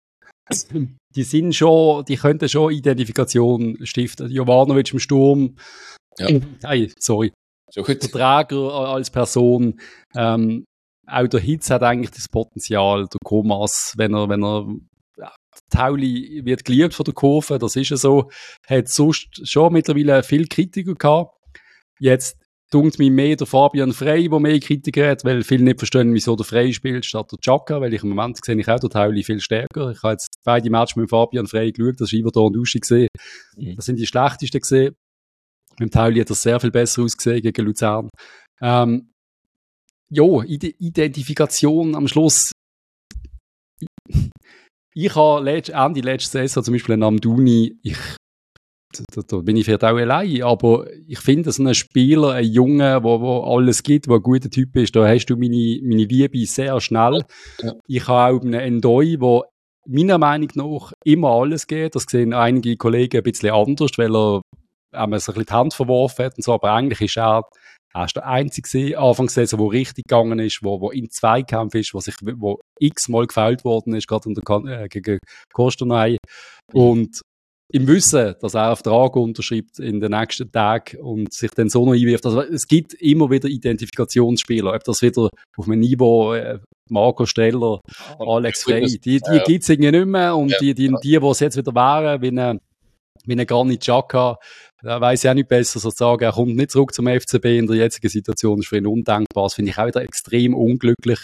die sind schon, die könnten schon Identifikation stiften. Jovanovic im Sturm, ja. Hey, sorry. So gut. Der Träger als Person, ähm, auch der Hitz hat eigentlich das Potenzial, der Komas, wenn er, wenn er, ja, Tauli wird geliebt von der Kurve, das ist ja so, hat sonst schon mittlerweile viel Kritiker gehabt. Jetzt dunkt mich mehr der Fabian Frey, der mehr Kritiker hat, weil viele nicht verstehen, wieso der Frey spielt statt der Chaka, weil ich im Moment sehe ich auch der Tauli viel stärker. Ich habe jetzt beide Matches mit Fabian Frey geschaut, das ist Iverdor und Uschi gesehen. Mhm. Das sind die schlechtesten gesehen. Mit dem Tauli hat das sehr viel besser ausgesehen gegen Luzern. Ähm, ja, Identifikation am Schluss. Ich habe letzt, Ende letzte Saison zum Beispiel am Duni, ich, da, da bin ich vielleicht auch allein, aber ich finde, so ein Spieler, ein Junge, wo, wo alles gibt, wo ein guter Typ ist, da hast du meine, meine Liebe sehr schnell. Ja. Ich habe auch einen Endoi, der meiner Meinung nach immer alles geht. Das sehen einige Kollegen ein bisschen anders, weil er einmal so ein bisschen die Hand verworfen hat und so, aber eigentlich ist er Er ist der Einzige Anfang der Saison, der richtig gegangen ist, wo, wo im Zweikampf ist, wo sich, wo x-mal gefoult worden ist, gerade unter, äh, gegen Kostanay. Und im Wissen, dass er einen Vertrag unterschreibt in den nächsten Tagen und sich dann so noch einwirft. Also, es gibt immer wieder Identifikationsspieler. Ob das wieder auf einem Niveau, äh, Marco Streller, Alex Frey, die, die ja. gibt es irgendwie nicht mehr. Und ja. die, die, die, die es jetzt wieder wären, wie eine, wie eine Granit Xhaka, da weiss ich auch nicht besser, sozusagen, er kommt nicht zurück zum F C B in der jetzigen Situation, das ist für ihn undenkbar. Das finde ich auch wieder extrem unglücklich.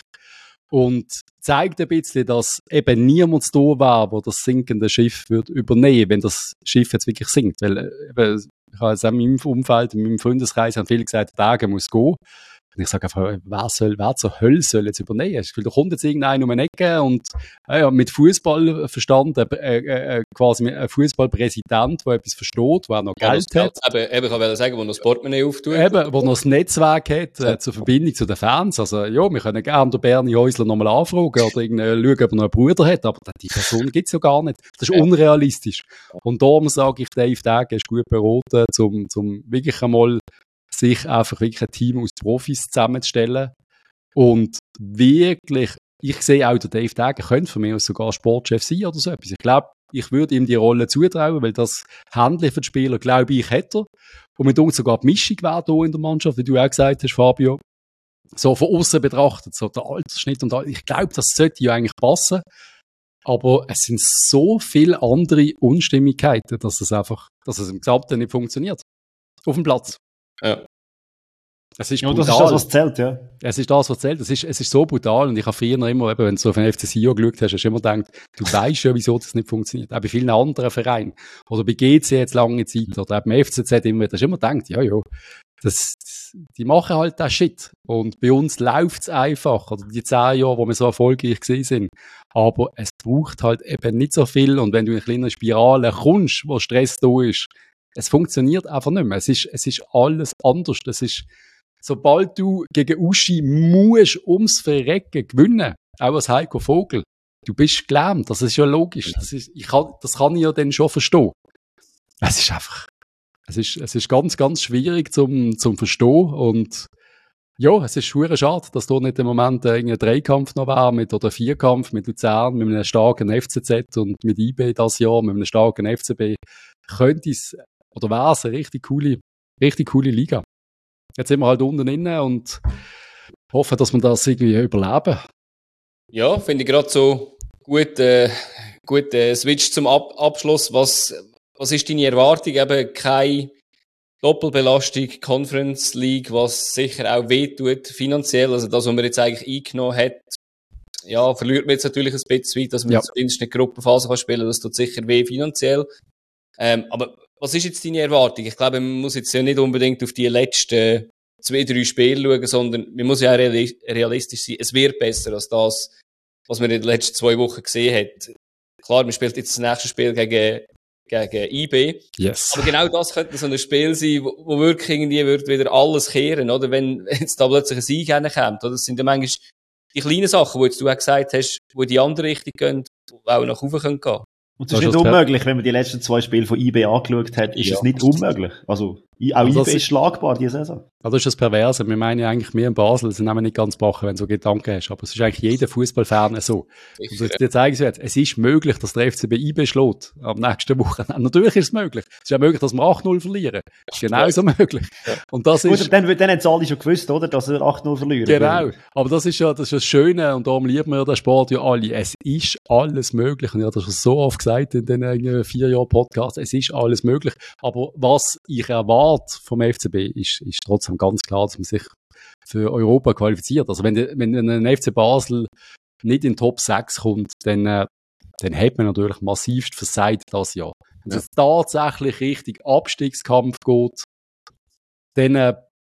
Und zeigt ein bisschen, dass eben niemand da war, der das sinkende Schiff wird übernehmen, wenn das Schiff jetzt wirklich sinkt. Weil, eben, ich habe jetzt auch in meinem Umfeld, in meinem Freundeskreis, haben viele gesagt, der Tage muss gehen. Und ich sage einfach, wer soll, wer zur Hölle soll jetzt übernehmen? Da kommt jetzt irgendeiner um eine Ecke und äh, mit Fußballverstand, äh, äh, quasi ein Fußballpräsident, der etwas versteht, der auch noch Geld ja, hat. Eben, eben, ich wollte sagen, der noch das Portemonnaie auftut. Eben, der noch das Netzwerk hat, äh, zur Verbindung zu den Fans. Also, ja, wir können gerne den Bernie Häusler nochmal anfragen oder irgendwie schauen, ob er noch einen Bruder hat, aber die Person gibt es ja gar nicht. Das ist ja unrealistisch. Und darum sage ich, Dave Dage ist gut beraten, zum, zum wirklich einmal sich einfach wirklich ein Team aus Profis zusammenzustellen. Und wirklich, ich sehe auch, der Dave Dage könnte von mir aus sogar Sportchef sein oder so etwas. Ich glaube, ich würde ihm die Rolle zutrauen, weil das Handling für die Spieler, glaube ich, hätte er. Und mit uns sogar die Mischung wäre hier in der Mannschaft, wie du auch gesagt hast, Fabio. So von außen betrachtet, so der Altersschnitt und all. Ich glaube, das sollte ja eigentlich passen. Aber es sind so viele andere Unstimmigkeiten, dass es einfach, dass es im Gesamten nicht funktioniert. Auf dem Platz. Ja. Es ist ja, brutal. das ist das, was zählt, ja. Es ist das, was zählt. Es ist, es ist so brutal. Und ich habe früher immer, eben, wenn du so auf den F C Sion geschaut hast, hast du immer gedacht, du weißt ja, wieso das nicht funktioniert. Auch bei vielen anderen Vereinen. Oder bei G C jetzt lange Zeit. Oder auch beim F C Z immer. Da hast du immer gedacht, ja, ja, das, die machen halt das Shit. Und bei uns läuft es einfach. Oder die zehn Jahre, wo wir so erfolgreich gewesen sind. Aber es braucht halt eben nicht so viel. Und wenn du in eine kleine Spirale kommst, wo Stress da ist, es funktioniert einfach nicht mehr. Es ist, es ist alles anders. Es ist, sobald du gegen Uschi musst ums Verrecken gewinnen, auch als Heiko Vogel, du bist gelähmt. Das ist ja logisch. Das, ist, ich kann, das kann ich ja dann schon verstehen. Es ist einfach, es ist, es ist ganz, ganz schwierig zum, zum Verstehen. Und ja, es ist schwer schade, dass da nicht im Moment ein Dreikampf noch wäre, mit, oder Vierkampf mit Luzern, mit einem starken F C Z und mit I B das Jahr, mit einem starken F C B. Könnte es, oder wäre es eine richtig coole, richtig coole Liga. Jetzt sind wir halt unten innen und hoffen, dass wir das irgendwie überleben. Ja, finde ich gerade so gut, äh, gut äh, Switch zum Ab- Abschluss. Was, was ist deine Erwartung? Eben keine Doppelbelastung, Conference League, was sicher auch wehtut finanziell. Also das, was man jetzt eigentlich eingenommen hat, ja, verliert man jetzt natürlich ein bisschen weit, dass man ja. zumindest eine Gruppenphase kann spielen kann. Das tut sicher weh finanziell. Ähm, aber was ist jetzt deine Erwartung? Ich glaube, man muss jetzt ja nicht unbedingt auf die letzten zwei, drei Spiele schauen, sondern man muss ja auch realistisch sein. Es wird besser als das, was man in den letzten zwei Wochen gesehen hat. Klar, man spielt jetzt das nächste Spiel gegen, gegen I B. Yes. Aber genau das könnte so ein Spiel sein, wo, wo wirklich irgendwie wird wieder alles kehren, oder? Wenn jetzt da plötzlich ein Sieg hinkommt, oder? Das sind ja manchmal die kleinen Sachen, die jetzt du auch gesagt hast, die in die andere Richtung gehen, die auch nach oben gehen können. Und es ist nicht unmöglich, wenn man die letzten zwei Spiele von I B angeschaut hat, ist ja. es nicht unmöglich. Also, auch also I B ist schlagbar, diese Saison. Also das ist das Perverse. Wir meinen ja eigentlich, wir in Basel sind nämlich nicht ganz bachen, wenn du so Gedanken hast. Aber es ist eigentlich jeder Fußballfan so. Und dir zeigen sie jetzt, es ist möglich, dass der F C B I B schlägt am nächsten Wochenende. Natürlich ist es möglich. Es ist ja möglich, dass wir acht null verlieren. Das ist genauso ja. möglich. Ja. Und das ist... Gut, dann, dann haben alle schon gewusst, oder, dass wir acht null verlieren. Genau. Aber das ist ja das, ist das Schöne und darum lieben wir den Sport ja alle. Es ist alles möglich. Und ich habe das schon so oft gesagt in den vier Jahren Podcast. Es ist alles möglich. Aber was ich erwarte vom F C B ist, ist trotzdem ganz klar, dass man sich für Europa qualifiziert. Also wenn, wenn ein F C Basel nicht in den Top sechs kommt, dann, äh, dann hat man natürlich massivst versagt das Jahr. Wenn es ja. tatsächlich richtig Abstiegskampf geht, dann, äh,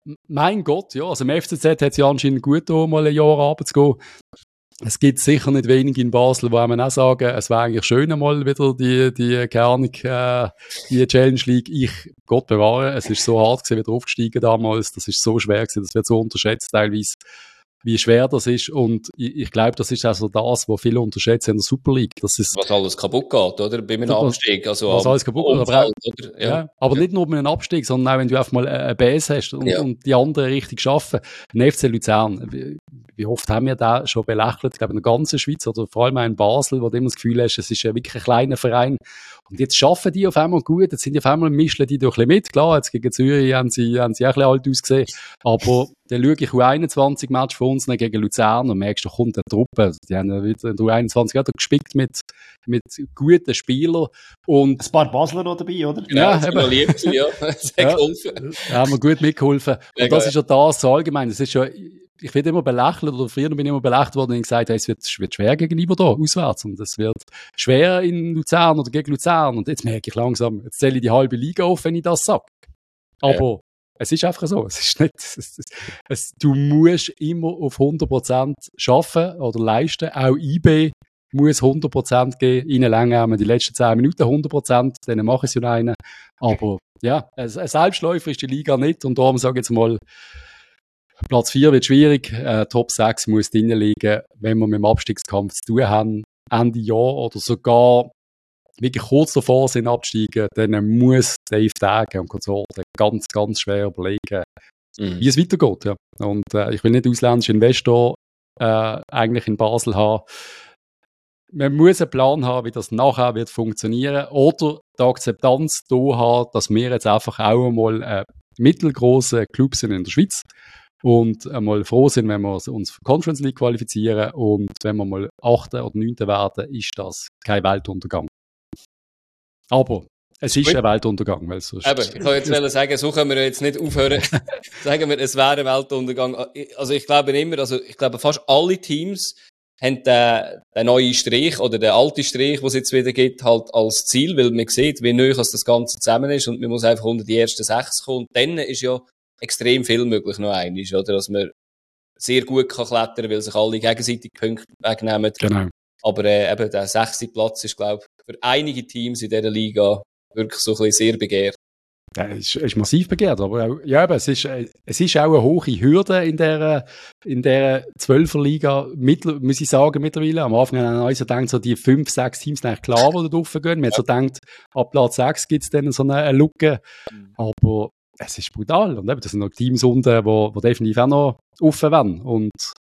mein Gott, ja. Also im F C Z hat es ja anscheinend gut getan, mal ein Jahr runterzugehen. Es gibt sicher nicht wenige in Basel, wo man auch sagen, es wäre eigentlich schön, mal wieder die, die, keine Ahnung, äh, die Challenge League. Ich, Gott bewahre, es ist so hart gewesen, wieder aufgestiegen damals. Das ist so schwer gewesen, das wird so unterschätzt teilweise, wie schwer das ist. Und ich, ich glaube, das ist auch so das, was viele unterschätzen in der Super League. Das ist, was alles kaputt geht, oder? Bei einem Abstieg. Also was alles kaputt geht. Aber, auch, oder? ja. Ja. aber nicht nur bei einem Abstieg, sondern auch, wenn du einfach mal eine Base hast und, Ja. und die anderen richtig schaffen. Ein F C Luzern, wie, wie oft haben wir da schon belächelt? Ich glaube, in der ganzen Schweiz oder vor allem auch in Basel, wo du immer das Gefühl hast, es ist ja wirklich ein kleiner Verein. Und jetzt schaffen die auf einmal gut, jetzt sind die auf einmal, mischen die doch ein bisschen mit. Klar, jetzt gegen Zürich haben sie, haben sie auch ein bisschen alt ausgesehen. Aber dann schaue ich U einundzwanzig Match von uns gegen Luzern und merkst, da kommt eine Truppe. Die haben wieder in der U einundzwanzig auch gespickt mit, mit guten Spielern. Und ein paar Basler noch dabei, oder? Genau, ja, das eben. war lieb, ja. Das hat Ja. geholfen. Da haben wir gut mitgeholfen. Ja, Und das geil. ist ja das so allgemein. Das ist ja, ich werde immer belächelt, oder früher bin ich immer belächelt worden und gesagt, hey, es wird, es wird schwer gegenüber da, auswärts. Und es wird schwer in Luzern oder gegen Luzern. Und jetzt merke ich langsam, jetzt zähle ich die halbe Liga auf, wenn ich das sage. Aber ja. Es ist einfach so. Es ist nicht, es, es, es, du musst immer auf hundert Prozent arbeiten oder leisten. Auch I B muss hundert Prozent geben. Ihnen länger haben wir die letzten zehn Minuten hundert Prozent, dann mache ich es ja einen. Aber ja, ein Selbstläufer ist die Liga nicht. Und darum sage ich jetzt mal, Platz vier wird schwierig. Äh, Top sechs muss drinnen liegen, wenn wir mit dem Abstiegskampf zu tun haben. Ende Jahr oder sogar wirklich kurz davor sind absteigen, dann muss Dave Degen und Konsorten ganz, ganz schwer überlegen, mhm. wie es weitergeht. Ja. Und äh, ich will nicht ausländische Investor äh, eigentlich in Basel haben. Man muss einen Plan haben, wie das nachher wird funktionieren oder die Akzeptanz da haben, dass wir jetzt einfach auch einmal äh, mittelgroße Clubs sind in der Schweiz und einmal froh sind, wenn wir uns für Conference League qualifizieren und wenn wir mal achte oder neunte werden, ist das kein Weltuntergang. Aber es ist ein Weltuntergang. Weil sonst Eben, ich kann jetzt wollen sagen, so können wir jetzt nicht aufhören. Sagen wir, es wäre ein Weltuntergang. Also ich glaube immer, also ich glaube fast alle Teams haben den, den neuen Strich oder den alten Strich, den es jetzt wieder gibt, halt als Ziel, weil man sieht, wie neu das Ganze zusammen ist und man muss einfach unter die ersten sechs kommen. Und dann ist ja extrem viel möglich noch einmal, oder? Dass man sehr gut kann klettern, weil sich alle gegenseitig Punkte wegnehmen. Genau. Aber äh, eben der sechste Platz ist, glaube ich, für einige Teams in dieser Liga wirklich so ein bisschen sehr begehrt. Ja, es ist, ist massiv begehrt, aber auch, ja, aber es ist, es ist auch eine hohe Hürde in der, in der Zwölferliga, mittler, muss ich sagen, mittlerweile. Am Anfang haben wir also gedacht, so die fünf, sechs Teams sind eigentlich klar, die da raufgehen. Man hat so gedacht, ab Platz sechs gibt es dann so eine, eine Lücke. Aber es ist brutal. Und eben, das sind noch Teams unten, die, die definitiv auch noch offen werden. Und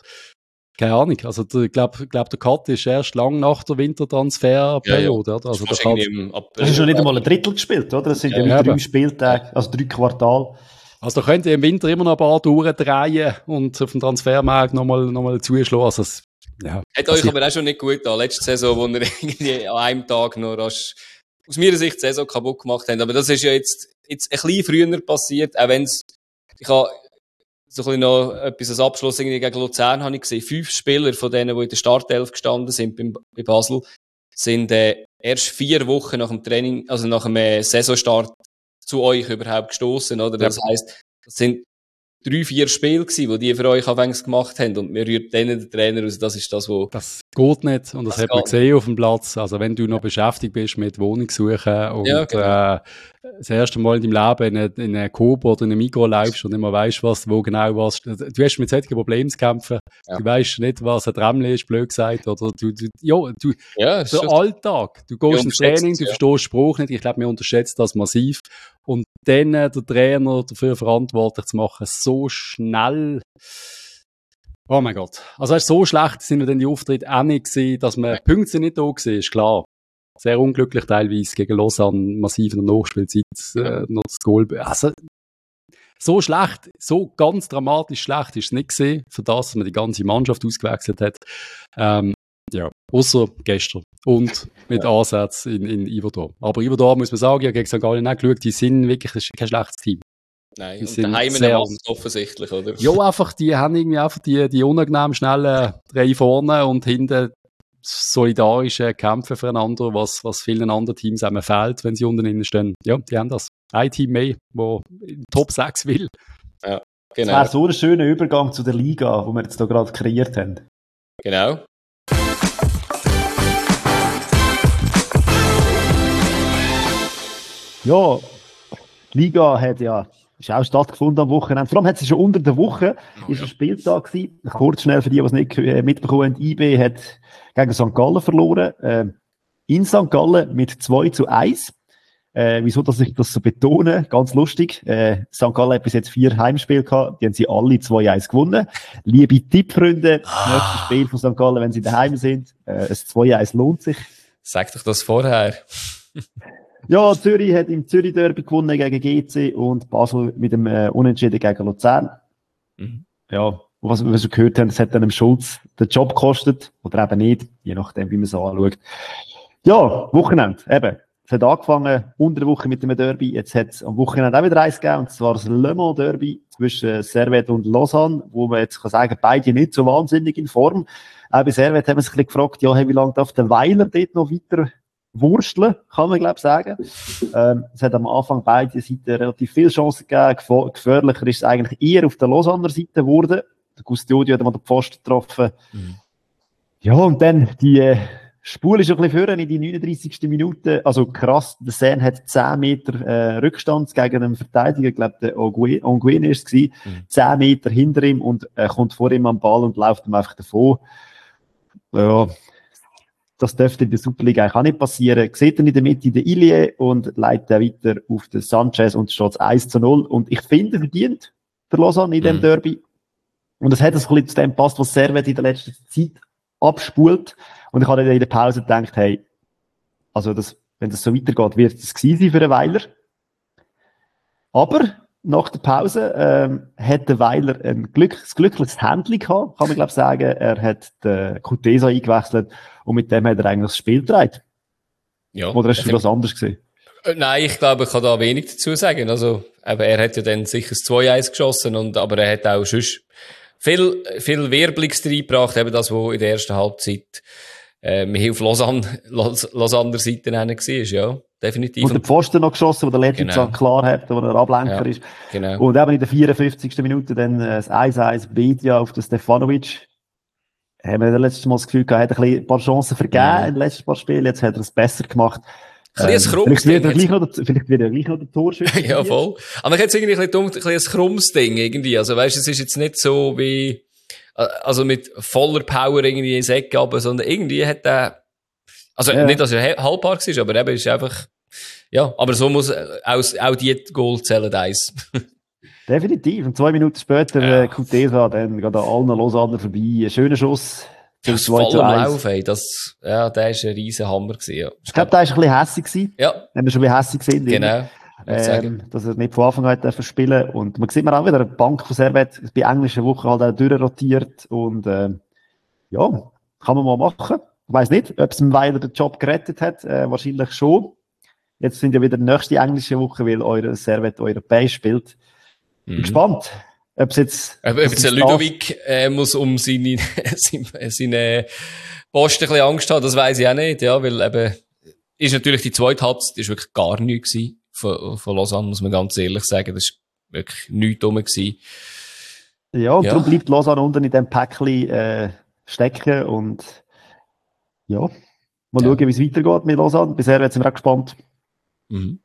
keine Ahnung, also ich glaube, glaub, der Cut ist erst lang nach der Wintertransferperiode. Ja, ja. Also das, das ist schon nicht einmal ein Drittel gespielt, oder? Das sind ja, ja drei Spieltage, also drei Quartal. Also da könnt ihr im Winter immer noch ein paar Touren drehen und auf dem Transfermarkt nochmal noch mal zuschlagen. Also es, ja, hat euch aber auch schon nicht gut getan. Letzte Saison, wo ihr irgendwie an einem Tag noch rasch, aus meiner Sicht die Saison kaputt gemacht habt. Aber das ist ja jetzt, jetzt ein bisschen früher passiert, auch wenn es, ich habe so ein bisschen noch etwas als Abschluss irgendwie gegen Luzern habe ich gesehen. Fünf Spieler von denen, die in der Startelf gestanden sind bei, bei Basel, sind äh, erst vier Wochen nach dem Training, also nach dem äh, Saisonstart zu euch überhaupt gestoßen, oder? Das ja. heisst, das sind drei, vier Spiele gewesen, die die für euch anfangs gemacht haben und mir rührt denen der Trainer aus, das ist das, wo... Das geht nicht und das, das hat man gesehen auf dem Platz. Also wenn du noch beschäftigt bist mit Wohnungssuchen und ja, genau. äh, das erste Mal in deinem Leben in eine, in eine Coop oder in eine Mikro läufst und nicht mehr weißt, was, wo genau was... Du hast mit solchen Problemen zu kämpfen. Ja. Du weißt nicht, was ein Tremle ist, blöd gesagt. Oder du, du, ja, du, ja, der Alltag. Du gehst ins Training, du ja. verstehst Spruch nicht. Ich glaube, wir unterschätzen das massiv. Und dann äh, der Trainer dafür verantwortlich zu machen, so schnell. Oh mein Gott. Also so schlecht sind wir dann die Auftritte auch nicht gewesen, dass man Punkte sind nicht da gewesen, ist klar. Sehr unglücklich teilweise gegen Lausanne, massiv in der Nachspielzeit äh, noch das Goal. Also so schlecht, so ganz dramatisch schlecht ist es nicht gewesen, für das, dass man die ganze Mannschaft ausgewechselt hat. Ähm, ja, außer gestern. Und mit ja. Ansatz in, in Iverdor. Aber Iverdor muss man sagen, ich habe gegen Sankt Gallen auch geschaut, die sind wirklich, das ist kein schlechtes Team. Nein, die und daheim sehr offensichtlich, oder? Ja, einfach, die haben irgendwie einfach die, die unangenehm schnellen drei vorne und hinten solidarische Kämpfe füreinander, was, was vielen anderen Teams einem fehlt, wenn sie unten innen stehen. Ja, die haben das. Ein Team mehr, das in Top sechs will. Ja. Genau. Das wäre so ein schöner Übergang zu der Liga, die wir jetzt hier gerade kreiert haben. Genau. Ja, die Liga hat ja, ist auch stattgefunden am Wochenende. Vor allem hat sie schon unter der Woche, Oh, ist ja. ein Spieltag gewesen. Kurz schnell für die, die es nicht äh, mitbekommen haben. I B hat gegen Sankt Gallen verloren. Äh, in Sankt Gallen mit zwei zu eins. Äh, wieso, dass ich das so betone? Ganz lustig. Äh, Sankt Gallen hat bis jetzt vier Heimspiele gehabt. Die haben sie alle zwei eins gewonnen. Liebe Tippfreunde, das Ah. nächste Spiel von Sankt Gallen, wenn sie daheim sind. Äh, ein zwei eins lohnt sich. Sag doch das vorher. Ja, Zürich hat im Zürich-Derby gewonnen gegen G C und Basel mit dem äh, Unentschieden gegen Luzern. Mhm. Ja, und was wir schon gehört haben, das hat dann dem Schulz den Job gekostet. Oder eben nicht, je nachdem, wie man es anschaut. Ja, Wochenende, eben. Es hat angefangen unter der Woche mit dem Derby. Jetzt hat es am Wochenende auch wieder eins gegeben, und zwar das Le Mans Derby zwischen Servette und Lausanne, wo man jetzt kann sagen, beide nicht so wahnsinnig in Form. Auch bei Servette haben wir sich ein bisschen gefragt, ja, hey, wie lange darf der Weiler dort noch weiter wursteln, kann man, glaube ich, sagen. Ähm, es hat am Anfang beide Seiten relativ viele Chancen gegeben. Gef- Gefährlicher ist es eigentlich eher auf der Lausanner Seite geworden. Der Custodio hat mal den Pfosten getroffen. Mhm. Ja, und dann die äh, Spur ist ein bisschen vorne in die neununddreißigste Minute. Also krass, der Sen hat zehn Meter äh, Rückstand gegen einen Verteidiger. Ich glaube, der Onguene ist es gewesen. Mhm. zehn Meter hinter ihm und er äh, kommt vor ihm am Ball und läuft ihm einfach davon. Ja, das dürfte in der Superliga eigentlich auch nicht passieren. Sieht er in der Mitte den Ilie und leitet er weiter auf den Sanchez und steht eins zu null. Und ich finde, verdient der Lausanne in dem Mhm. Derby. Und es hat ein bisschen zu dem gepasst, was Servette in der letzten Zeit abspult. Und ich habe in der Pause gedacht, hey, also das, wenn das so weitergeht, wird es gewesen sein für einen Weiler. Aber nach der Pause ähm, hat der Weiler ein Glück, ein glückliches Händchen gehabt, kann man glaube ich sagen. Er hat den Kutesa eingewechselt und mit dem hat er eigentlich das Spiel gedreht. Ja. Oder hast du das anders gesehen? Äh, Nein, ich glaube, ich kann da wenig dazu sagen. Also, eben, er hat ja dann sicher das zwei eins geschossen, und, aber er hat auch sonst viel, viel Wehrblix reingebracht, eben das, was in der ersten Halbzeit äh, mehr auf Lausanne, Laus, Lausanner Seite war, ja, definitiv. Und der Pfosten noch geschossen, wo der Letzte Genau. klar hat, wo der Ablenker Ja. ist. Genau. Und eben in der vierundfünfzigsten Minute dann äh, das eins eins Bedia auf den Stefanovic. Haben wir das letzte Mal das Gefühl gehabt, er hat ein, bisschen ein paar Chancen vergeben Mhm. in den letzten paar Spielen. Jetzt hat er es besser gemacht. Ein bisschen ein krummes vielleicht, wird er Ding gleich noch der, vielleicht wird er gleich noch der Torschütze. Ja, voll. Aber ich hätte es irgendwie ein bisschen, dumm, ein bisschen ein krummes Ding irgendwie. Also, weißt du, es ist jetzt nicht so wie, äh, also mit voller Power irgendwie ins Eck runter, sondern irgendwie hat er, also Ja. nicht, dass er he- halbbar war, aber eben ist einfach, ja, aber so muss äh, auch, auch die Goal zählen, eins. Definitiv. Und zwei Minuten später, Ja. äh, Kutesa, dann geht an allen Lausanne vorbei. Ein schöner Schuss. zum Das zwei voll zu am eins. Lauf, ey. Das, ja, der ist ein riesen Hammer gewesen, ja. Ich glaube, der war ein bisschen hässig gewesen. Ja, Wenn wir schon wie hässig sind. genau. Ich sagen. Ähm, dass er nicht von Anfang an hat spielen. Und man sieht man auch wieder, eine Bank von Servette bei englischen Wochen halt auch durchrotiert. Und, ähm, ja, kann man mal machen. Ich weiss nicht, ob es ihm Weiler den Job gerettet hat. Äh, wahrscheinlich schon. Jetzt sind ja wieder die nächste englische Woche, weil eure Servette europäisch spielt. Bin Mhm. gespannt, ob es jetzt... Ob ob jetzt der Ludovic äh, muss um seine, seine, seine Posten ein bisschen Angst haben, das weiss ich auch nicht, ja, weil eben, ist natürlich die zweite Halbzeit ist wirklich gar nichts gewesen von, von Lausanne, muss man ganz ehrlich sagen, das ist wirklich nichts rum gewesen. Ja, und Ja. darum bleibt Lausanne unten in dem Päckchen äh, stecken und ja, mal Ja. schauen, wie es weitergeht mit Lausanne. Bisher sind wir auch gespannt. Mhm.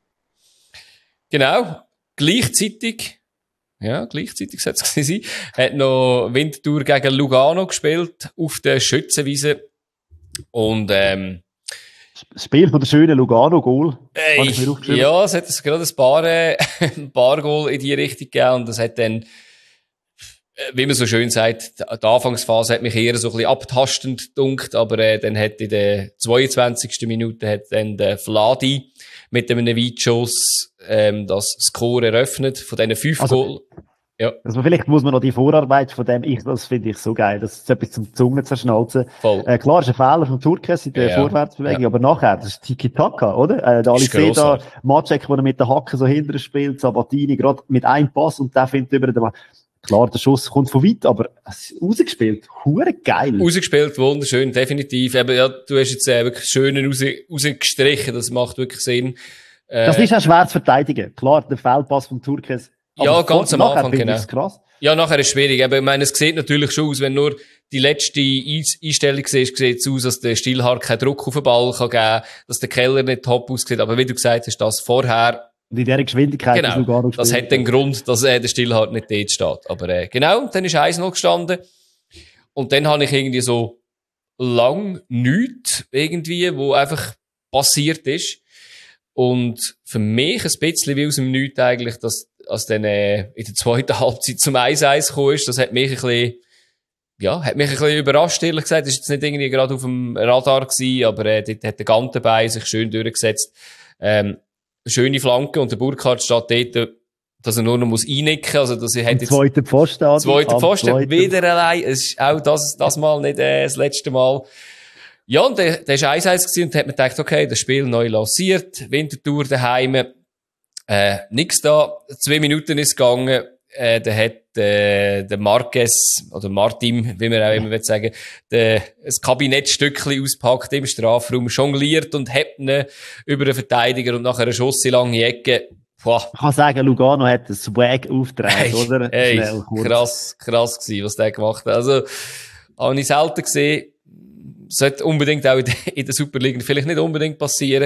Genau, gleichzeitig, ja, gleichzeitig sollte es gewesen sein, hat noch Winterthur gegen Lugano gespielt, auf der Schützenwiese, und ähm, Das Spiel von der schönen Lugano-Goal. Ey, Habe ich mir aufgeschrieben. ja, es hat es gerade ein paar, äh, ein paar Goal in die Richtung gegeben, und das hat dann, äh, wie man so schön sagt, die die Anfangsphase hat mich eher so ein bisschen abtastend gedunkt, aber äh, dann hat in der zweiundzwanzigsten Minute hat dann der Vladi mit einem Weitschuss ähm, das Score eröffnet von diesen fünf Also- Goal. Ja, Also vielleicht muss man noch die Vorarbeit von dem, ich, das finde ich so geil, das ist etwas zum Zungen zerschnalzen. voll. Äh, klar, ist ein Fehler von Turkes in der Ja, Vorwärtsbewegung, ja. aber nachher, das ist Tiki-Taka, oder? Äh, der Ist Aliseda, grossartig. Macek, der mit der Hacke so hinterher spielt, Sabatini, gerade mit einem Pass und der findet über den, klar, der Schuss kommt von weit, aber es ist rausgespielt, hure geil. Rausgespielt, wunderschön, definitiv. Eben, ja, du hast jetzt äh, wirklich schön raus, rausgestrichen, das macht wirklich Sinn. Äh, Das ist auch schwer zu verteidigen. Klar, der Fehlpass von Turkes, Ja, ganz am Anfang, genau. Krass. Ja, nachher ist es schwierig. Aber ich meine, es sieht natürlich schon aus, wenn nur die letzte Einstellung siehst, sieht es aus, dass der Stillhardt keinen Druck auf den Ball kann geben, dass der Keller nicht top aussieht. Aber wie du gesagt hast, das vorher. Und in dieser Geschwindigkeit genau, ist Lugano das hat den Grund, dass äh, der Stillhardt nicht dort steht. Aber äh, genau, dann ist eins null gestanden. Und dann habe ich irgendwie so lang nichts irgendwie, wo einfach passiert ist. Und für mich ein bisschen wie aus dem Nichts eigentlich, dass, als dann äh, in der zweiten Halbzeit zum eins eins gekommen ist, das hat mich ein bisschen, ja, hat mich ein bisschen überrascht, ehrlich gesagt. Das ist jetzt nicht irgendwie gerade auf dem Radar gewesen, aber äh, dort hat der Gantenbein sich schön durchgesetzt. Ähm, schöne Flanke und der Burkhardt steht dort, dass er nur noch muss einnicken muss. Also, dass er hat jetzt zweiter Pfosten. Zweiter Pfosten, wieder allein. Es ist auch das, das Mal nicht äh, das letzte Mal. Ja, und der, der ist eins eins gewesen und da hat man gedacht, okay, das Spiel neu lanciert, Winterthur daheim, äh, nix da. Zwei Minuten ist gegangen, äh, da hat, äh, der Marquez, oder Martin, wie man auch immer will sagen, der, ein Kabinettstückchen auspackt im Strafraum, jongliert und hebt ihn über den Verteidiger und nachher einen Schuss in lange Ecke. Boah. Ich kann sagen, Lugano hat einen Swag aufgetragen, hey, oder? Hey, Schnell, krass, krass gewesen, was der gemacht hat. Also, habe ich selten gesehen. Sollte unbedingt auch in der Superliga vielleicht nicht unbedingt passieren.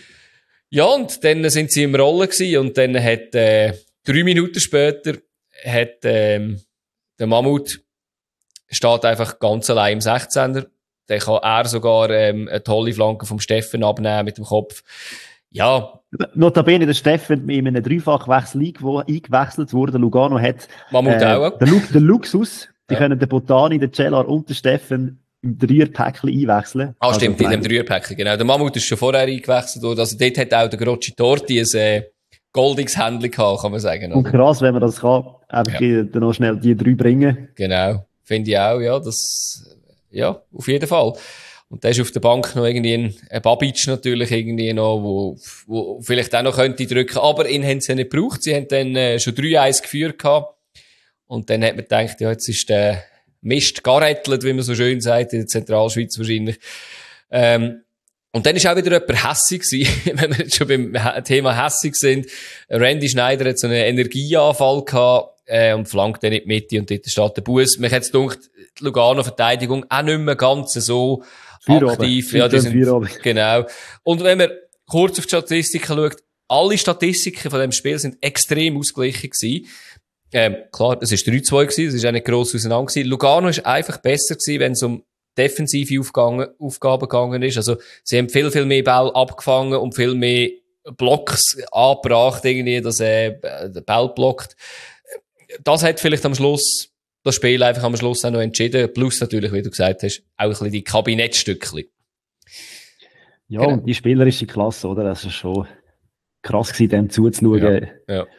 Ja, und dann sind sie im Rollen gewesen und dann hat, äh, drei Minuten später hat, ähm, der Mammut steht einfach ganz allein im sechzehner. Dann kann er sogar, ähm, eine tolle Flanke vom Steffen abnehmen mit dem Kopf. Ja. Notabene, der Steffen in einem Dreifachwechsel eingewechselt wurde. Lugano hat, Mammut äh, auch. den, Lu den Luxus. Die ja. können den Botani, den Cellar und den Steffen im Dreierpäckchen einwechseln. Ah, stimmt, also, in dem Dreierpäckchen, genau. Der Mammut ist schon vorher eingewechselt worden. Also dort hat auch der Grocci Torti ein äh, goldiges Händchen gehabt, kann man sagen. Oder? Und krass, wenn man das kann, einfach ja. dann noch schnell die drei bringen. Genau, finde ich auch, ja, das, ja, auf jeden Fall. Und da ist auf der Bank noch irgendwie ein, ein Babic natürlich irgendwie noch, wo, wo vielleicht auch noch könnte drücken. Aber ihn haben sie nicht gebraucht. Sie haben dann äh, schon drei eins geführt gehabt. Und dann hat man gedacht, ja, jetzt ist der Mist gerettelt, wie man so schön sagt, in der Zentralschweiz wahrscheinlich. Ähm, und dann ist auch wieder jemand hässig gewesen, wenn wir jetzt schon beim Thema hässig sind. Randy Schneider hat so einen Energieanfall gehabt, äh, und flankt dann in die Mitte und dort steht der Bus. Mir hat es gedacht, die Lugano-Verteidigung auch nicht mehr ganz so Feierabend. aktiv. Ja, die sind, genau. Und wenn man kurz auf die Statistiken schaut, alle Statistiken von dem Spiel sind extrem ausgeglichen gewesen. Ähm, klar, es war drei zwei gewesen, es war auch nicht gross auseinander gewesen. Lugano ist einfach besser gewesen, wenn es um defensive Aufgaben, Aufgaben gegangen ist. Also, sie haben viel, viel mehr Ball abgefangen und viel mehr Blocks angebracht, irgendwie, dass, äh, der Ball blockt. Das hat vielleicht am Schluss, das Spiel einfach am Schluss auch noch entschieden. Plus natürlich, wie du gesagt hast, auch ein bisschen die Kabinettstückchen. Ja, genau. Und die spielerische Klasse, oder? Das ist schon krass gewesen, dem zuzuschauen. Ja, ja.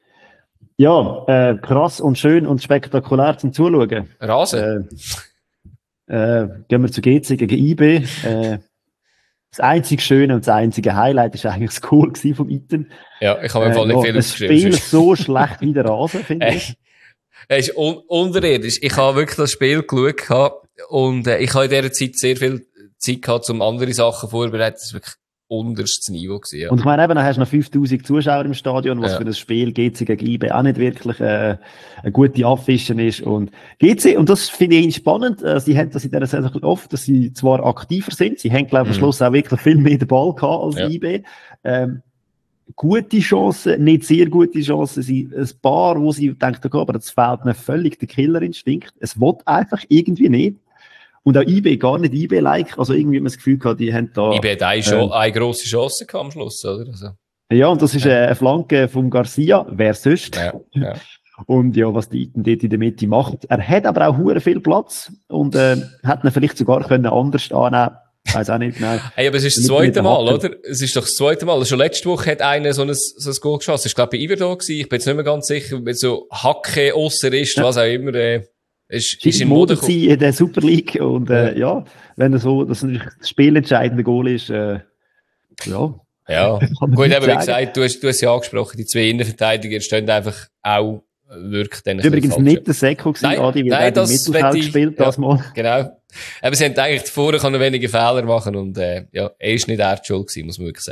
Ja, äh, krass und schön und spektakulär zum Zuschauen. Rasen. Äh, äh, gehen wir zu G C gegen I B. Äh, das einzige Schöne und das einzige Highlight ist eigentlich das Goal gewesen vom Iten. Ja, ich habe mir äh, nicht ja, viel aufgeschrieben. Das Spiel so schlecht wie der Rasen, finde ich. Es ist un unterirdisch. Ich habe wirklich das Spiel geschaut und äh, ich habe in dieser Zeit sehr viel Zeit gehabt, um andere Sachen vorzubereiten. Das ist wirklich unterstes Niveau gewesen, ja. Und ich meine, eben, dann hast du noch fünftausend Zuschauer im Stadion, was ja. für ein Spiel G C gegen I B auch nicht wirklich äh, eine gute Affischen ist. Und G C, und das finde ich spannend, äh, sie haben das in dieser Saison oft, dass sie zwar aktiver sind, sie haben, glaube ich, am Schluss auch wirklich viel mehr den Ball gehabt als ja. I B. Ähm, gute Chancen, nicht sehr gute Chancen, sind ein paar, wo sie denken, okay, aber das fehlt mir völlig der Killerinstinkt. Es will einfach irgendwie nicht. Und auch I B gar nicht I B-like. Also irgendwie haben wir das Gefühl gehabt, die haben da... I B hat eine, äh, eine grosse Chance gehabt am Schluss, oder? Also. Ja, und das ist ja. eine Flanke von Garcia. Wer sonst? Ja, ja. Und ja, was die Iten dort in der Mitte macht. Er hat aber auch hure viel Platz und äh, hat ihn vielleicht sogar können anders annehmen. Weiß auch nicht, nein. Hey, aber es ist das zweite Mal, oder? Es ist doch das zweite Mal. Schon letzte Woche hat einer so ein, so ein Goal geschossen. Das war, glaube ich, bei Iver da gewesen. Ich bin jetzt nicht mehr ganz sicher, wenn so Hacke, Osser ist, ja. was auch immer, äh, Ist, ist in Mode in der Super League und äh, ja, wenn er so, dass natürlich das spielentscheidende Goal ist, äh, ja. Ja, gut, aber wie gesagt, du hast, du hast ja angesprochen, die zwei Innenverteidiger stehen einfach auch wirklich dann. Übrigens nicht der Seko gewesen, nein, Adi, weil nein, er das im Mittelfeld ich, gespielt, ja, das mal. Genau. Aber sie haben eigentlich vorher können wenige Fehler machen und äh, ja, er ist nicht er die Schuld gewesen, muss man wirklich sagen.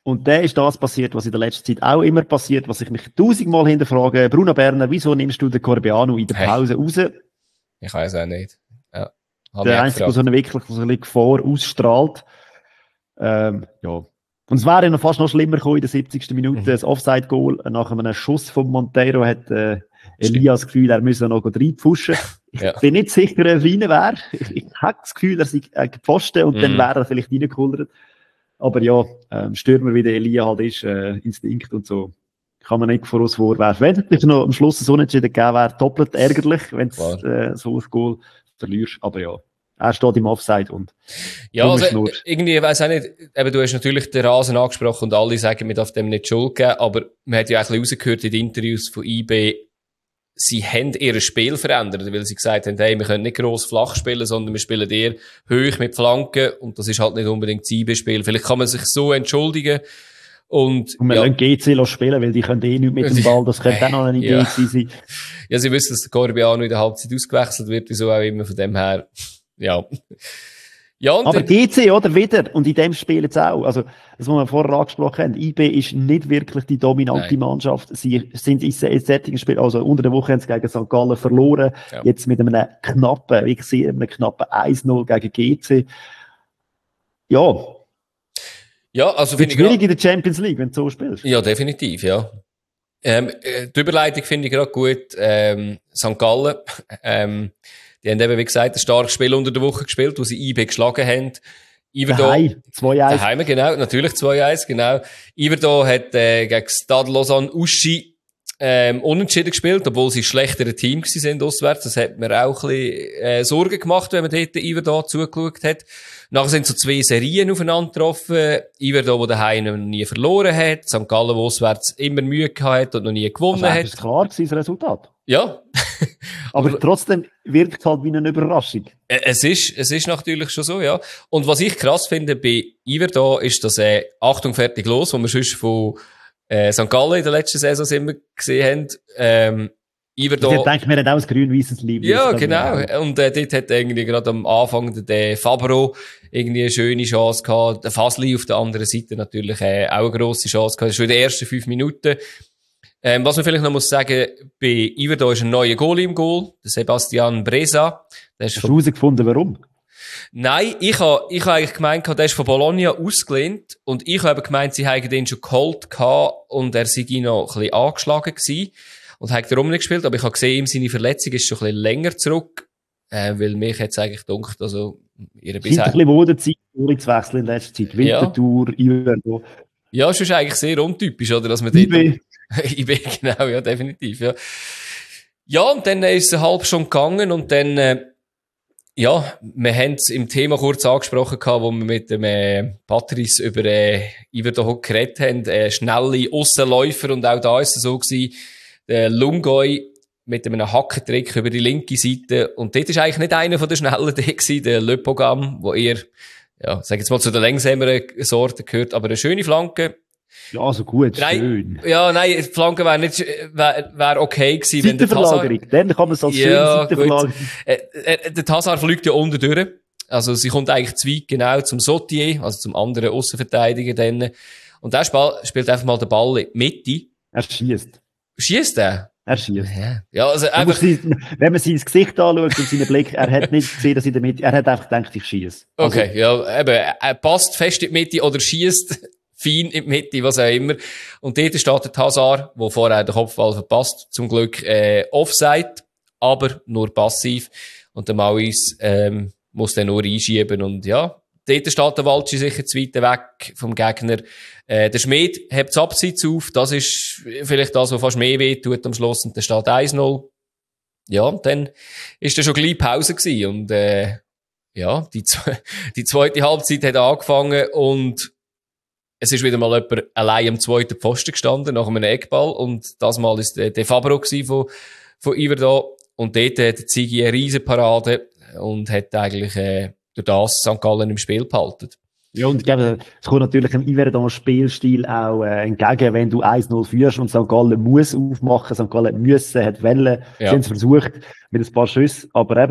Und da ist das passiert, was in der letzten Zeit auch immer passiert, was ich mich tausendmal hinterfrage. Bruno Berner, wieso nimmst du den Corbeanu in der Pause hey. raus? Ich weiß auch nicht. Ja. Der Einzige, der so eine wirklich so eine Gefahr ausstrahlt. Ähm, ja. Und es wäre noch fast noch schlimmer gekommen in der siebzigsten Minute. Mhm. Das Offside-Goal nach einem Schuss von Monteiro hat äh, Elias das Gefühl, er müsse noch reinpfuschen. Ich ja. bin nicht sicher, ob er rein wäre. Ich, ich habe das Gefühl, er sei äh, gepfosten und mhm. dann wäre er vielleicht reingekullert. Aber ja, ähm, Stürmer wie der Elia halt ist, äh, Instinkt und so, kann man nicht voraus vorwerfen. Wenn es natürlich noch am Schluss so unentschieden gegeben wäre, doppelt ärgerlich, wenn du äh, so ein Goal verlierst. Aber ja, er steht im Offside und ja, also irgendwie, ich weiss auch nicht, eben, du hast natürlich den Rasen angesprochen und alle sagen, man darf dem nicht Schuld geben, aber man hat ja auch ein bisschen rausgehört in den Interviews von I B, sie haben ihr Spiel verändert, weil sie gesagt haben, hey, wir können nicht gross flach spielen, sondern wir spielen eher hoch mit Flanken und das ist halt nicht unbedingt das I B-Spiel. Vielleicht kann man sich so entschuldigen. Und, und wir ja. lassen G C spielen, weil die können eh nicht mit dem Ball, das könnte auch noch eine Idee ja. sein. Ja, sie wissen, dass der Corbeanu in der Halbzeit ausgewechselt wird, wieso auch immer, von dem her, ja. Ja, und aber G C, oder, wieder, und in dem Spiel jetzt auch, also, das, was wir vorher angesprochen haben, I B ist nicht wirklich die dominante Nein. Mannschaft. Sie sind in solchen Spielen, also unter der Woche haben sie gegen Sankt Gallen verloren, ja. jetzt mit einem knappen, wie ich sehe, einem knappen eins null gegen G C. Ja. Ja, also finde ich schwierig in der Champions League, wenn du so spielst. Ja, definitiv, ja. Ähm, die Überleitung finde ich gerade gut. Ähm, Sankt Gallen, ähm, die haben eben, wie gesagt, ein starkes Spiel unter der Woche gespielt, wo sie I B geschlagen haben. Iverdon, daheim, zwei eins. Daheim, genau, natürlich zwei eins, genau. Iverdon hat äh, gegen Stade Lausanne Uschi ähm, unentschieden gespielt, obwohl sie ein schlechteres Team gewesen sind auswärts. Das hat mir auch ein bisschen äh, Sorgen gemacht, wenn man dort Iverdon zugeschaut hat. Nachher sind so zwei Serien aufeinander getroffen. Iverdon, der daheim noch nie verloren hat. Sankt Gallen, der auswärts immer Mühe gehabt hat und noch nie gewonnen also, hat. Das ist klar, das Resultat. Ja. Aber, Aber trotzdem wirkt es halt wie eine Überraschung. Es ist, es ist natürlich schon so, ja. Und was ich krass finde bei Iverdon ist, dass, äh, Achtung, fertig, los, wo wir sonst von, äh, Sankt Gallen in der letzten Saison immer gesehen haben, ähm, Iverdon. Ich denke, wir haben auch ein grün-weißes Liebling. Ja, genau. Und, äh, dort hat irgendwie gerade am Anfang der, der Fabro irgendwie eine schöne Chance gehabt. Der Fasli auf der anderen Seite natürlich, äh, auch eine grosse Chance gehabt. Das ist schon in den ersten fünf Minuten. Ähm, was man vielleicht noch muss sagen, bei Iverdon ist ein neuer Goalie im Goal, der Sebastian Bresa. Der ist Hast du herausgefunden, warum? Nein, ich habe ich ha eigentlich gemeint, der ist von Bologna ausgelehnt und ich habe gemeint, sie hätten den schon geholt gehabt und er sei noch ein bisschen angeschlagen gewesen und hat darum nicht gespielt, aber ich habe gesehen, ihm seine Verletzung ist schon ein bisschen länger zurück, äh, weil mich jetzt eigentlich gedacht, also ihre bisher... Es ist ein bisschen Modezeit, zu wechseln in letzter Zeit, Winterthur, ja. Iverdon. Ja, es ist eigentlich sehr untypisch, oder, dass man I B. I B, genau, ja, definitiv, ja. Ja, und dann ist es halb schon gegangen und dann, äh, ja, wir haben es im Thema kurz angesprochen gehabt, wo wir mit dem äh, Patrice über äh, Iverdon geredet haben, äh, schnelle Aussenläufer und auch da ist es so gewesen, der Lungoy mit einem Hackentrick über die linke Seite und dort ist eigentlich nicht einer von den Schnellen der gewesen, der Le Pogam, wo eher, ja, sag jetzt mal zu der längsameren Sorte gehört, aber eine schöne Flanke. Ja, also gut, nein, schön. Ja, nein, die Flanke wäre nicht, wäre wär okay gewesen, wenn der Tassar... Dann kann man es als ja, schöne Seitenverlagerung... Äh, äh, der Tassar fliegt ja unten durch. Also sie kommt eigentlich zu weit genau zum Sotier, also zum anderen Aussenverteidiger dann. Und der spielt einfach mal den Ball in die Mitte. Er schießt. Schießt er? Er schießt. Ja, ja also einfach... Sein, wenn man sein Gesicht anschaut und seinen Blick, er hat nicht gesehen, dass in der Mitte... Er hat einfach gedacht, ich schieße. Also, okay, ja, eben, er passt fest in die Mitte oder schießt fein in die Mitte, was auch immer. Und dort steht der Tassar, der vorher den Kopfball verpasst, zum Glück äh, Offside, aber nur passiv. Und der Mauis ähm, muss dann nur einschieben. Und ja, dort steht der Waldschi sicher zu weit weg vom Gegner. Äh, der Schmid hebt das Abseits auf. Das ist vielleicht das, was fast mehr weh tut am Schluss. Und dann steht eins null. Ja, und dann ist da schon gleich Pause gewesen. Und äh, ja, die, die zweite Halbzeit hat angefangen und es ist wieder mal jemand allein am zweiten Pfosten gestanden, nach einem Eckball. Und das Mal ist der, der Fabro von, von Iverdon. Und dort hat der Ziggy eine riesen Parade und hat eigentlich äh, durch das Sankt Gallen im Spiel behalten. Ja, und ich glaube, es kommt natürlich im Iverdon-Spielstil auch äh, entgegen, wenn du eins null führst und Sankt Gallen muss aufmachen. Sankt Gallen müssen, hat Wellen, ja. Sie haben es versucht mit ein paar Schüssen. Aber eben,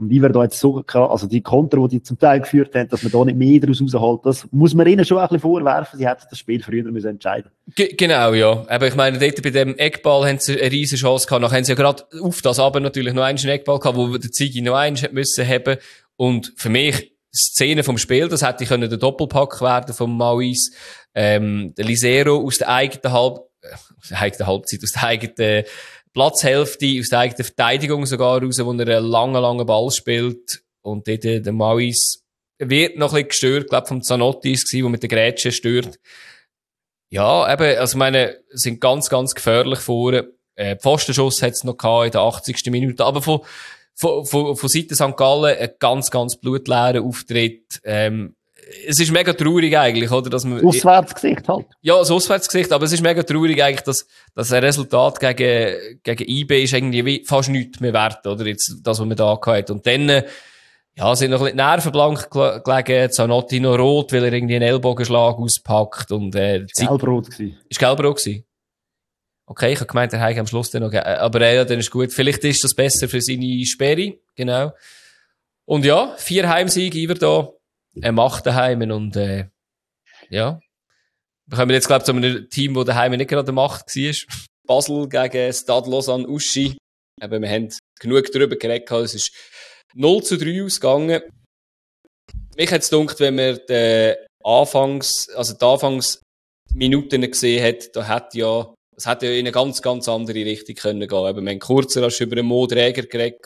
Und ich werde da jetzt so, also die Konter, die die zum Teil geführt haben, dass man da nicht mehr daraus rausholt, das muss man ihnen schon ein bisschen vorwerfen. Sie hätten das Spiel früher müssen entscheiden. G- genau, ja. Aber ich meine, dort bei dem Eckball haben sie eine riesen Chance gehabt. Nachher haben sie ja gerade auf das aber natürlich noch einen Eckball gehabt, wo der Ziggy noch einen hätte müssen haben. Und für mich, Szene vom Spiel, das hätte können der Doppelpack werden vom Mauis. Ähm, der Lisero aus der eigenen Halb, äh, aus der eigenen Halbzeit, aus der eigenen Platzhälfte, aus der eigenen Verteidigung sogar raus, wo er einen langen, langen Ball spielt. Und dort, äh, der Mauis wird noch ein bisschen gestört, glaub, vom Zanotti ist gewesen, der mit der Grätsche stört. Ja, eben, also, ich meine, sind ganz, ganz gefährlich vorne. Äh, Pfostenschuss hat's noch gehabt in der achtzigsten Minute. Aber von, von, von, von Seiten Sankt Gallen ein ganz, ganz blutleerer Auftritt. Ähm, es ist mega traurig eigentlich, oder? Dass man, Auswärtsgesicht halt. ja, das Auswärtsgesicht, aber es ist mega traurig eigentlich, dass, dass ein Resultat gegen, gegen I B ist irgendwie wie fast nichts mehr wert, oder? Jetzt, das, was man da gehabt. Und dann, äh, ja, sind noch ein bisschen die Nerven blank gelegen, Zanotti noch rot, weil er irgendwie einen Ellbogenschlag auspackt und, äh, Ist gelbrot gewesen. Ist gelbrot gewesen? Okay, ich habe gemeint, er hat am Schluss dann noch, aber äh, ja, dann ist gut. Vielleicht ist das besser für seine Sperre, genau. Und ja, vier Heimsiege, Iver da, er macht daheim und, äh, ja. Wir kommen jetzt, glaube ich, zu einem Team, das daheim nicht gerade Macht war. Basel gegen Stade Lausanne Uschi. Eben, wir haben genug darüber geredet, es ist null zu drei ausgegangen. Mich hat es gedacht, wenn man den Anfangs, also die Anfangsminuten gesehen hat, da hat ja, es hätte ja in eine ganz, ganz andere Richtung können gehen. Eben, wir haben kurzer als über einen Mo Dräger geredet,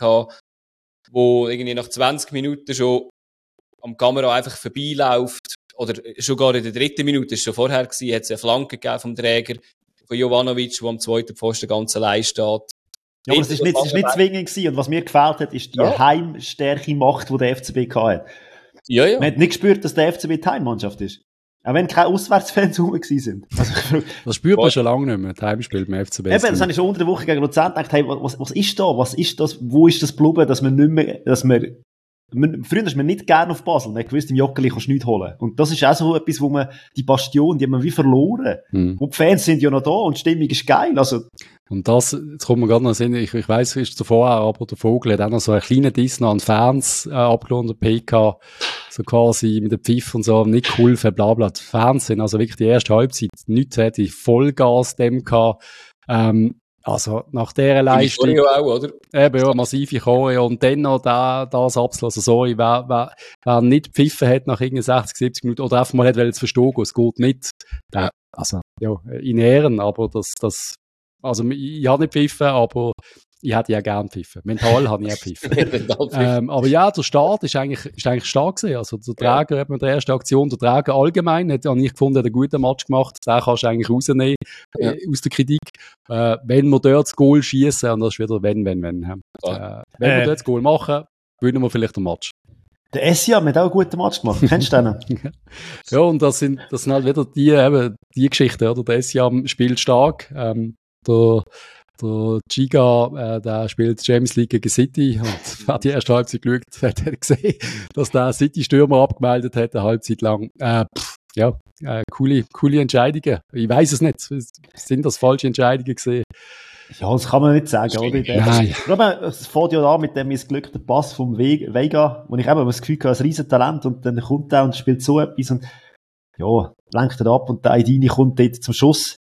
wo irgendwie nach zwanzig Minuten schon am Kamera einfach vorbeiläuft. Oder schon gar in der dritten Minute, das war schon vorher gewesen, hat es eine Flanke gegeben vom Träger, von Jovanovic, der am zweiten Pfosten ganz allein steht. Ja, aber es ist nicht, es ist nicht zwingend gewesen. Und was mir gefällt hat, ist die ja. Heimstärke Macht, die der F C B hatte. Ja, ja. Man hat nicht gespürt, dass der F C B die Heimmannschaft ist. Auch wenn keine Auswärtsfans rum sind. Also, das spürt man schon lange nicht mehr, das Heimspiel beim F C B. Eben, das habe ich schon unter der Woche gegen Luzern gedacht, hey, was, was ist da? Was ist das? Wo ist das geblieben, dass man nicht mehr, dass man, man früher ist man nicht gerne auf Basel. Man hat gewusst, im Joggeli kannst du nichts holen. Und das ist auch so etwas, wo man, die Bastion, die haben wir wie verloren. Hm. Und die Fans sind ja noch da und die Stimmung ist geil. Also, und das, jetzt kommt mir gerade noch Sinn, ich, ich weiss, es ist zuvor auch, aber der Vogel hat auch noch so einen kleinen Diss noch an Fans, äh, abgelohnt, der P K, so quasi mit dem Pfiff und so, nicht geholfen, bla, bla. Die Fans sind also wirklich die erste Halbzeit, nichts hätte Vollgas dem gehabt, ähm, also, nach dieser Leistung. Die Choreo auch, oder? Eben, ja, massive Choreo. Und dann noch da, das Abschluss. Also, sorry, wer, wer, wer nicht gepfiffen hat nach irgendwie sechzig, siebzig Minuten, oder einfach mal hat, weil es verstehen, es geht nicht. Ja. Also, ja, in Ehren, aber das, das, also, ich, ich habe nicht gepfiffen, aber ich hätte ja gern gepfiffen. Mental habe ich auch gepfiffen. ähm, aber ja, der Start ist eigentlich, ist eigentlich stark gewesen. Also, der Träger, ja. hat man der erste Aktion, der Träger allgemein, hat, habe ich gefunden, hat einen guten Match gemacht. Den kannst du eigentlich rausnehmen, ja. äh, aus der Kritik. Äh, wenn wir dort das Goal schießen, und das ist wieder wenn, wenn, wenn. Ja. Äh, wenn äh. wir dort das Goal machen, gewinnen wir vielleicht den Match. Der Essiam hat auch einen guten Match gemacht. Kennst du den? Ja, und das sind, das sind halt wieder die, eben, die Geschichten, oder? Der Essiam spielt stark. Ähm, der, Der Giga, äh, der spielt Champions League gegen City und wer die erste Halbzeit geschaut hat, hat gesehen, dass der City-Stürmer abgemeldet hat, eine Halbzeit lang. Äh, pff, ja, äh, coole, coole Entscheidungen. Ich weiss es nicht. Sind das falsche Entscheidungen gewesen? Ja, das kann man nicht sagen, oder? Nein. Aber es fängt ja an mit dem missglückten Pass vom Vega, wo ich eben das Gefühl hatte, ein Riesentalent, und dann kommt er und spielt so etwas und ja, lenkt er ab und der Aidini kommt dort zum Schuss.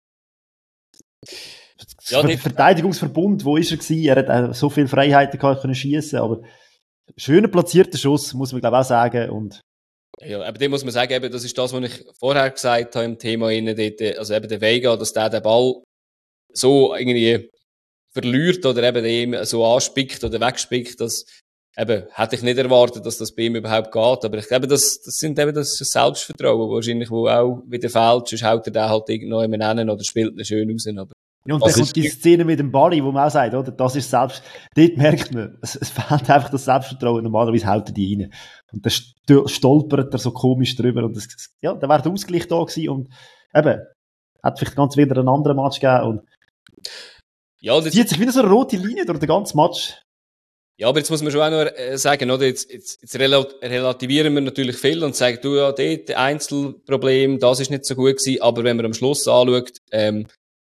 Ja, der Verteidigungsverbund, wo ist er gewesen? Er hat auch so viele Freiheiten gehabt, können schiessen, aber schöner platzierter Schuss, muss man glaube ich auch sagen. Und ja, aber dem muss man sagen, eben, das ist das, was ich vorher gesagt habe im Thema innen dort, also eben der Vega, dass der den Ball so irgendwie verliert oder eben dem so anspickt oder wegspickt, dass eben, hätte ich nicht erwartet, dass das bei ihm überhaupt geht, aber ich glaube, das, das sind eben das Selbstvertrauen wahrscheinlich, wo auch wieder fehlt, sonst haut er den halt irgendwo immer nennen oder spielt ihn schön raus, aber ja, und dann kommt die Szene mit dem Barry, wo man auch sagt, oder? Das ist selbst, dort merkt man, es, es fehlt einfach das Selbstvertrauen, normalerweise haut er die rein. Und dann stolpert er so komisch drüber und das, ja, dann wäre der Ausgleich da gewesen und eben, hat vielleicht ganz wieder einen anderen Match gegeben und ja, das zieht sich wieder so eine rote Linie durch den ganzen Match. Ja, aber jetzt muss man schon auch noch äh, sagen, oder? Jetzt, jetzt, jetzt relativieren wir natürlich viel und sagen, du, ja, dort Einzelproblem, das ist nicht so gut gewesen, aber wenn man am Schluss anschaut, ähm,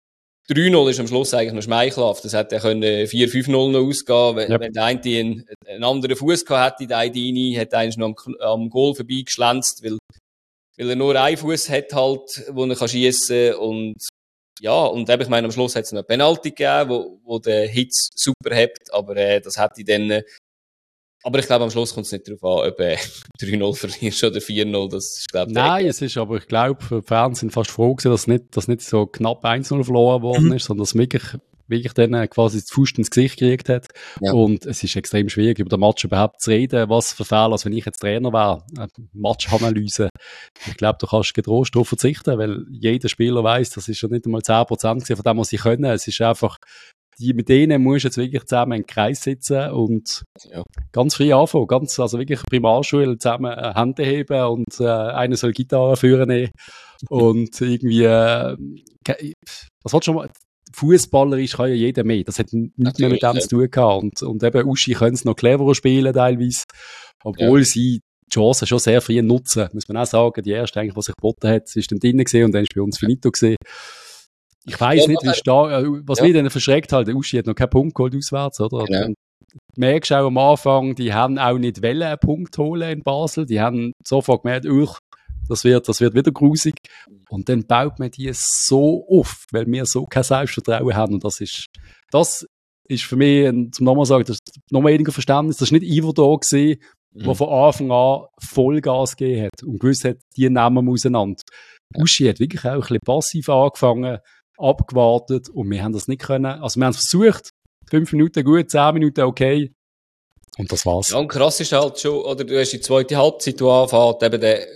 drei null ist am Schluss eigentlich noch schmeichelhaft. Das hätte ja können vier fünf null noch ausgehen, wenn, Yep. wenn der eine einen, einen anderen Fuß gehabt hätte, der eine Dini, hätte eigentlich noch am, am Goal vorbeigeschlänzt, weil, weil er nur einen Fuß hat halt, wo er kann schiessen und, ja, und eben, ich meine, am Schluss hat es noch eine Penalty gegeben, wo, wo der Hitz super hebt, aber, äh, das hätte dann, äh, aber ich glaube, am Schluss kommt es nicht darauf an, ob äh, drei null verlierst oder vier null. Das ist, glaube ich, Nein, es ist aber, ich glaube, die Fans sind fast froh gewesen, dass nicht, dass nicht so knapp eins null verloren worden ist, sondern dass wirklich, wirklich dann quasi das Fuß ins Gesicht gekriegt hat. Ja. Und es ist extrem schwierig, über den Match überhaupt zu reden, was für Fehler, als wenn ich jetzt Trainer wäre. Äh, Matchanalyse. Ich glaube, du kannst getrost darauf verzichten, weil jeder Spieler weiss, das ist ja nicht einmal zehn Prozent von dem, was sie können. Es ist einfach, die, mit denen musst du jetzt wirklich zusammen im Kreis sitzen und Ja. ganz frei anfangen. Ganz, also wirklich Primarschule zusammen äh, Hände heben und äh, einer soll Gitarre führen nehmen. Und irgendwie, äh, ke- was willst du schon mal? Fußballerisch kann ja jeder mehr. Das hat n- nichts mehr mit dem Natürlich, zu tun gehabt. Und, und eben Uschi können es noch cleverer spielen teilweise. Obwohl sie die Chancen schon sehr früh nutzen. Muss man auch sagen, die erste eigentlich, was sich geboten hat, ist dann drinnen gesehen und dann ist bei uns finito gesehen. Ich weiss Ja, nicht, wie stark, äh, was ja. mich dann verschreckt halt, der Uschi hat noch keinen Punkt geholt auswärts, oder? Genau. Und du merkst auch am Anfang, die haben auch nicht wollen einen Punkt holen in Basel. Die haben sofort gemerkt, uch, das wird, das wird wieder grusig. Und dann baut man die so auf, weil wir so kein Selbstvertrauen haben. Und das ist, das ist für mich, ein- zum nochmal sagen, das ist noch weniger Verständnis. Das war nicht Ivo da gewesen, Mhm. der von Anfang an Vollgas gegeben hat und gewusst hat, die nehmen wir auseinander. Uschi hat wirklich auch ein bisschen passiv angefangen, abgewartet und wir haben das nicht können. Also wir haben es versucht, fünf Minuten gut, zehn Minuten okay und das war's. Ja, und krass ist halt schon, oder du hast die zweite Halbzeit, die anfängt, eben der,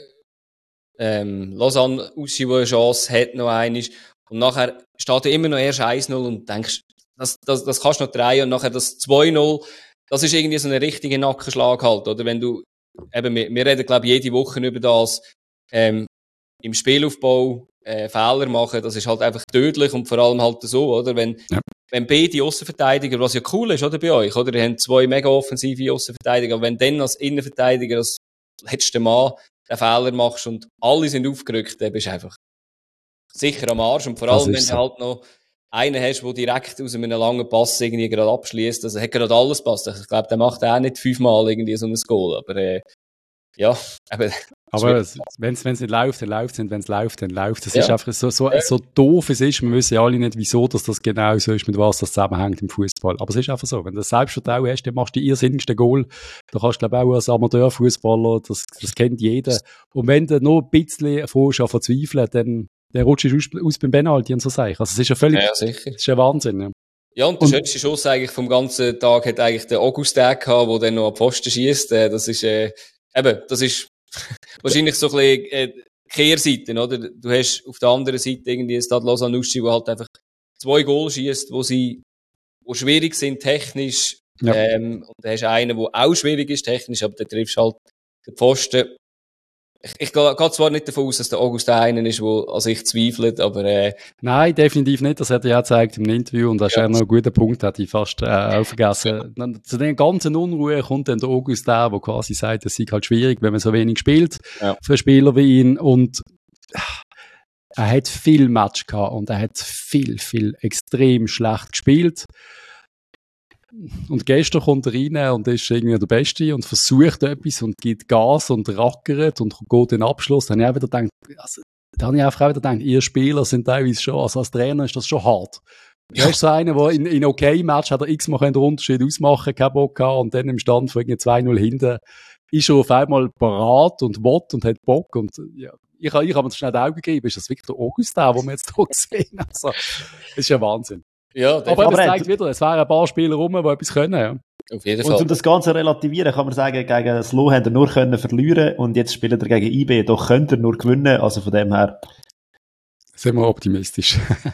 ähm, Lausanne Uschi, der eine Chance hat, noch einmal. Und nachher steht er immer noch erst eins null und denkst, das, das, das kannst du noch drehen und nachher das zwei null, das ist irgendwie so ein richtiger Nackenschlag halt, oder? Wenn du, eben, wir, wir reden, glaube ich, jede Woche über das, ähm, im Spielaufbau, äh, Fehler machen, das ist halt einfach tödlich und vor allem halt so, oder? Wenn, Ja. wenn beide Aussenverteidiger, was ja cool ist, oder, bei euch, oder? Ihr habt zwei mega offensive Aussenverteidiger, aber wenn dann als Innenverteidiger, als letzter Mann, den Fehler machst und alle sind aufgerückt, dann bist du einfach sicher am Arsch. Und vor Das allem, wenn ist du so. halt noch einen hast, der direkt aus einem langen Pass irgendwie gerade abschließt, also hat gerade alles passt. Ich glaube, der macht auch nicht fünfmal irgendwie so ein Goal, aber, äh, ja, eben, Aber wenn es nicht läuft, dann läuft es nicht. Wenn es läuft, dann läuft es. Es Ja. ist einfach so, so, so doof es ist. Wir wissen ja alle nicht, wieso dass das genau so ist, mit was das zusammenhängt im Fußball. Aber es ist einfach so. Wenn du das Selbstvertrauen hast, dann machst du die irrsinnigsten Goal. Da kannst du, glaube ich, auch als Amateurfußballer, das, das kennt jeder. Und wenn du nur ein bisschen vorhast an verzweifeln, dann, dann rutschst du aus, aus beim Penalty und so Sachen. Also es ist ja völlig, ja, sicher. das ist ja Wahnsinn. Ja. Ja, und der Und- schönste Schuss eigentlich vom ganzen Tag hat eigentlich der Augustin gehabt, der dann noch am Pfosten schiesst. Das ist, äh, eben, das ist wahrscheinlich so ein bisschen, äh, Kehrseite, oder? Du hast auf der anderen Seite irgendwie ein Stade Lausanne Uschi, der halt einfach zwei Goal schießt, wo sie, wo schwierig sind technisch, Ja. ähm, und dann hast du einen, der auch schwierig ist technisch, aber dann triffst du halt den Pfosten. Ich, ich gehe gehe zwar nicht davon aus, dass der Augustin einer ist, der an sich zweifelt, aber, äh, Nein, definitiv nicht. Das hat er ja gezeigt im Interview und das ist Ja. auch noch ein guter Punkt, hat ich fast äh, auch vergessen. Dann, zu den ganzen Unruhe kommt dann der August der, der quasi sagt, es sei halt schwierig, wenn man so wenig spielt Ja. für einen Spieler wie ihn und äh, er hat viel Match gehabt und er hat viel, viel extrem schlecht gespielt. Und gestern kommt er rein und ist irgendwie der Beste und versucht etwas und gibt Gas und rackert und geht in den Abschluss. Dann habe ich auch wieder gedacht, also, da habe ich einfach auch wieder gedacht, ihr Spieler sind teilweise schon, also als Trainer ist das schon hart. Du hast so einen, der in, in okay Match hat er x-mal den Unterschied ausmachen, keinen Bock gehabt und dann im Stand von irgendwie zwei null hinten ist er auf einmal parat und will und hat Bock und ja, ich habe ich hab mir das schnell die Augen gegeben, ist das wirklich der August der, den wir jetzt hier sehen? Also, das ist ja Wahnsinn. ja, Aber, definitiv. aber es er zeigt wieder, es wären ein paar Spieler rum, die etwas können. Ja. auf jeden Und Fall. um das Ganze relativieren, kann man sagen, gegen Slo haben er nur können verlieren und jetzt spielt er gegen I B, doch könnte er nur gewinnen, also von dem her. Sind wir optimistisch.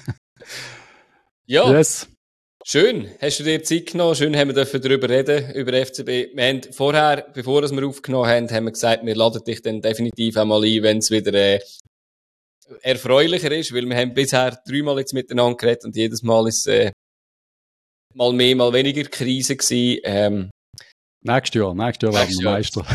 Ja. Yes. Schön, hast du dir Zeit genommen? Schön haben wir dürfen darüber reden, über F C B. Wir haben vorher, bevor wir aufgenommen haben, haben wir gesagt, wir laden dich dann definitiv einmal ein, wenn es wieder äh, erfreulicher ist, weil wir haben bisher dreimal jetzt miteinander geredet und jedes Mal ist äh, mal mehr, mal weniger Krise gewesen. Ähm, Nächstes Jahr, nächstes Jahr werden wir Meister.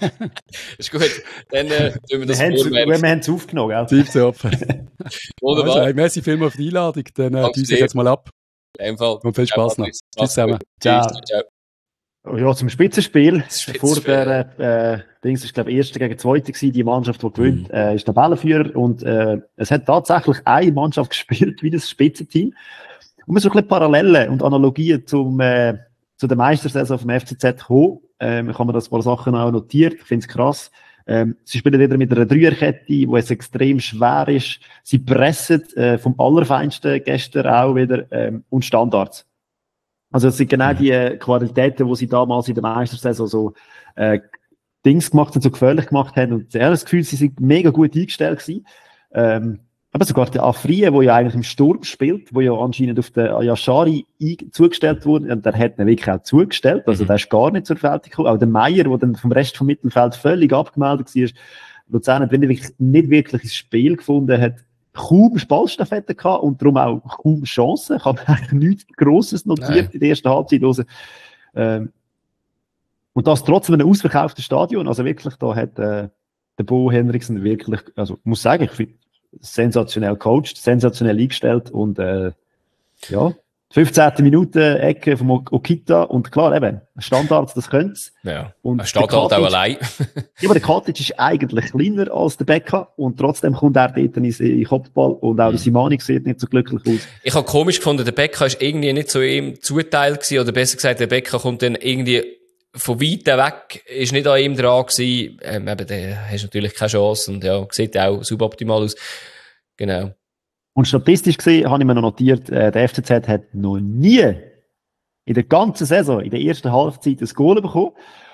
Ist gut. Dann äh, tun wir das wir vorwärts. Wir haben es aufgenommen, gell? Tipp's offen. Wunderbar. Also, hey, merci vielmals für die Einladung. Dann äh, düse ich jetzt mal ab. Fall. Und viel Spaß noch. Tschüss zusammen. Ciao. Ciao. Ja, zum Spitzenspiel. Spitzenspiel. Vor der äh, Dings ist, glaube ich, erste gegen zweite gewesen. Die Mannschaft, die gewinnt, mhm. äh, ist Tabellenführer. Und äh, es hat tatsächlich eine Mannschaft gespielt wie das Spitzenteam. Und wir so ein bisschen Parallelen und Analogien zum, äh, zu der Meistersaison vom F C Z kommen. Ähm, ich habe mir das ein paar Sachen auch notiert. Ich finde es krass. Ähm, sie spielen wieder mit einer Dreierkette, wo es extrem schwer ist. Sie pressen äh, vom Allerfeinsten gestern auch wieder ähm, und Standards. Also es sind genau die äh, Qualitäten, die sie damals in der Meistersaison so äh, Dings gemacht haben, so gefährlich gemacht haben. Und ich habe das Gefühl, sie sind mega gut eingestellt gewesen. Ähm, aber sogar der Afrie, der ja eigentlich im Sturm spielt, der ja anscheinend auf den Yashari zugestellt wurde, und der hat ihn wirklich auch zugestellt, also mhm. der ist gar nicht zur Fertig gekommen. Auch der Meier, der dann vom Rest vom Mittelfeld völlig abgemeldet war, Luzern hat wirklich nicht wirklich ins Spiel gefunden, hat kaum Ballstaffetten gehabt und darum auch kaum Chancen. Ich habe eigentlich nichts Grosses notiert Nein. in der ersten Halbzeit. Also, ähm, und das trotz einem ausverkauften Stadion. Also wirklich, da hat äh, der Bo Henriksen wirklich, also muss sagen, ich finde, sensationell coacht, sensationell eingestellt und äh, ja, fünfzehnte Minute Ecke vom Okita und klar eben, Standards, das können sie. Ja, und er steht halt auch allein. Ja, aber der Katic ist eigentlich kleiner als der Becker und trotzdem kommt er dort in den Kopfball und auch der Simani sieht nicht so glücklich aus. Ich habe komisch gefunden, der Becker ist irgendwie nicht so ihm zugeteilt gewesen, oder besser gesagt, der Becker kommt dann irgendwie von weitem weg, ist nicht an ihm dran gewesen. Ähm, eben, der hast natürlich keine Chance und ja, sieht auch suboptimal aus. Genau. Und statistisch gesehen, habe ich mir noch notiert, äh, der F C Z hat noch nie in der ganzen Saison, in der ersten Halbzeit, ein Goal bekommen.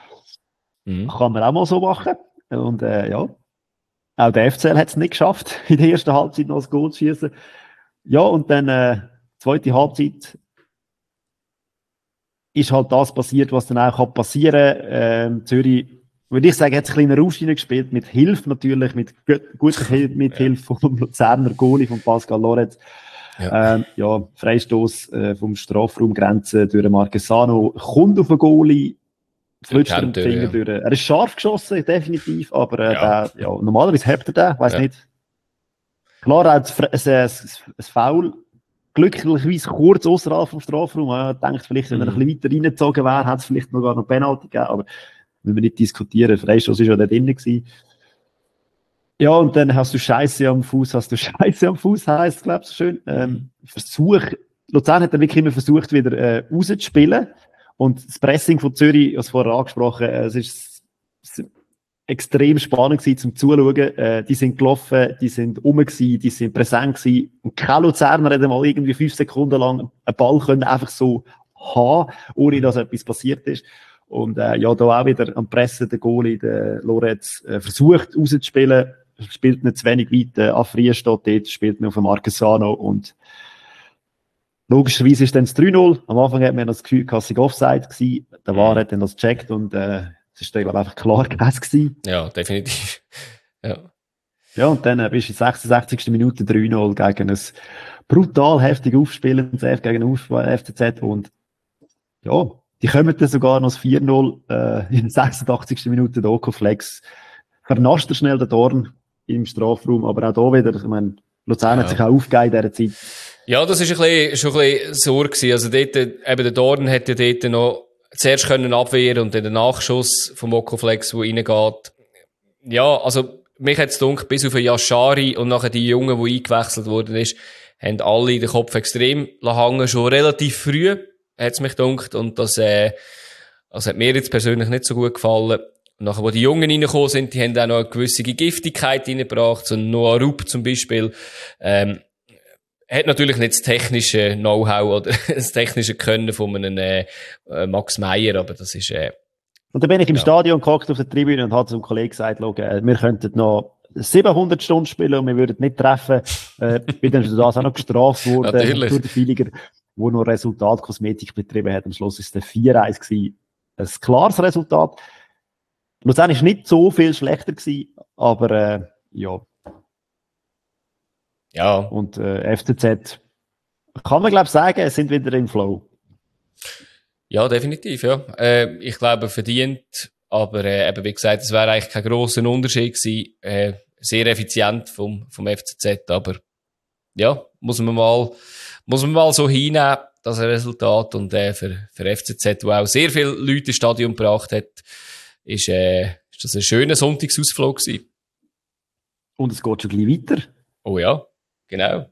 Mhm. Kann man auch mal so machen. Und äh, ja, auch der F C L hat es nicht geschafft, in der ersten Halbzeit noch ein Goal zu schießen. Ja, und dann äh, zweite Halbzeit ist halt das passiert, was dann auch passieren kann. Ähm, Zürich, würde ich sagen, hat einen kleinen Rausch gespielt, mit Hilfe natürlich, mit guter Hilfe, mit ja. Hilfe vom Luzerner Goalie, von Pascal Lorenz. Ja, ähm, ja Freistoß äh, vom Strafraumgrenze durch Marquesano, kommt auf den Goalie, flutscht er den Finger ja. durch. Er ist scharf geschossen, definitiv, aber äh, ja. Der, ja, normalerweise hebt er den, weiss ja. nicht. Klar, er hat ein, ein, ein Foul, glücklicherweise kurz außerhalb vom Strafraum. Ich denke, vielleicht, wenn er mhm. ein bisschen weiter reingezogen wäre, hätte es vielleicht noch gar noch Penalty gegeben, aber wenn wir nicht diskutieren, Freistoß war ja da drin gewesen. Ja, und dann hast du Scheiße am Fuß, hast du Scheiße am Fuß, heisst es, glaube ich, so schön. Ähm, Versuch, Luzern hat dann wirklich immer versucht, wieder äh, rauszuspielen. Und das Pressing von Zürich, was vorher angesprochen, äh, es ist, es ist extrem spannend gewesen zum Zuschauen. Äh, die sind gelaufen, die sind rum gewesen, die sind präsent gewesen. Und kein Luzerner hat mal irgendwie fünf Sekunden lang einen Ball können einfach so haben, ohne dass etwas passiert ist. Und äh, ja, da auch wieder am Pressen der Goalie, der Lorenz, äh, versucht rauszuspielen, spielt nicht zu wenig weit, äh, Afrie steht dort, spielt nicht auf dem Marquesano und logischerweise ist dann das drei null. Am Anfang hat man das Gefühl, dass es Offside gewesen. Der V A R hat dann das gecheckt und äh, es ist dann, glaube ich, einfach klar gewesen. Ja, definitiv. Ja, ja und dann äh, bist du in der sechsundsechzigsten Minute drei null gegen ein brutal heftig aufspielendes gegen den F C Z und ja, die kommen dann sogar noch das vier null äh, in der sechsundachtzigsten Minute der Okoflex. Vernascht er schnell den Dorn im Strafraum, aber auch da wieder, ich meine, Luzern ja. hat sich auch aufgegeben in dieser Zeit. Ja, das ist ein bisschen, schon ein bisschen Sorge gewesen. Also dort, eben der Dorn hätte ja dort noch zuerst können abwehren und dann der Nachschuss vom Okoflex, der reingeht. Ja, also mich hat es gedacht, bis auf den Yashari und nachher die Jungen, die eingewechselt worden ist, haben alle den Kopf extrem hängen, schon relativ früh, hat es mich gedacht. Und das, äh, das hat mir jetzt persönlich nicht so gut gefallen. Und nachher, wo die Jungen reingekommen sind, die haben auch noch eine gewisse Giftigkeit reingebracht, so Noah Rupp zum Beispiel, ähm, hat natürlich nicht das technische Know-how oder das technische Können von einem äh, Max Meyer, aber das ist... Äh, und dann bin ich im ja. Stadion gehockt auf der Tribüne und habe zum Kollegen gesagt, schau, wir könnten noch siebenhundert Stunden spielen und wir würden nicht treffen. Äh, bin dann das auch noch gestraft worden durch den Filiger, wo noch Resultatkosmetik betrieben hat. Am Schluss war es der vier eins gewesen. Ein klares Resultat. Luzern war nicht so viel schlechter gewesen, aber äh, ja. Ja. Und äh, F C Z kann man, glaube ich, sagen, es sind wieder im Flow. Ja, definitiv, ja. Äh, ich glaube, verdient, aber äh, eben, wie gesagt, es wäre eigentlich kein grosser Unterschied gewesen. Äh, sehr effizient vom, vom F C Z, aber ja, muss man mal, muss man mal so hinnehmen, das Resultat. Und äh, für, für F C Z, der auch sehr viele Leute ins Stadion gebracht hat, ist, äh, ist das ein schöner Sonntagsausflug gewesen. Und es geht schon gleich weiter. Oh ja, genau.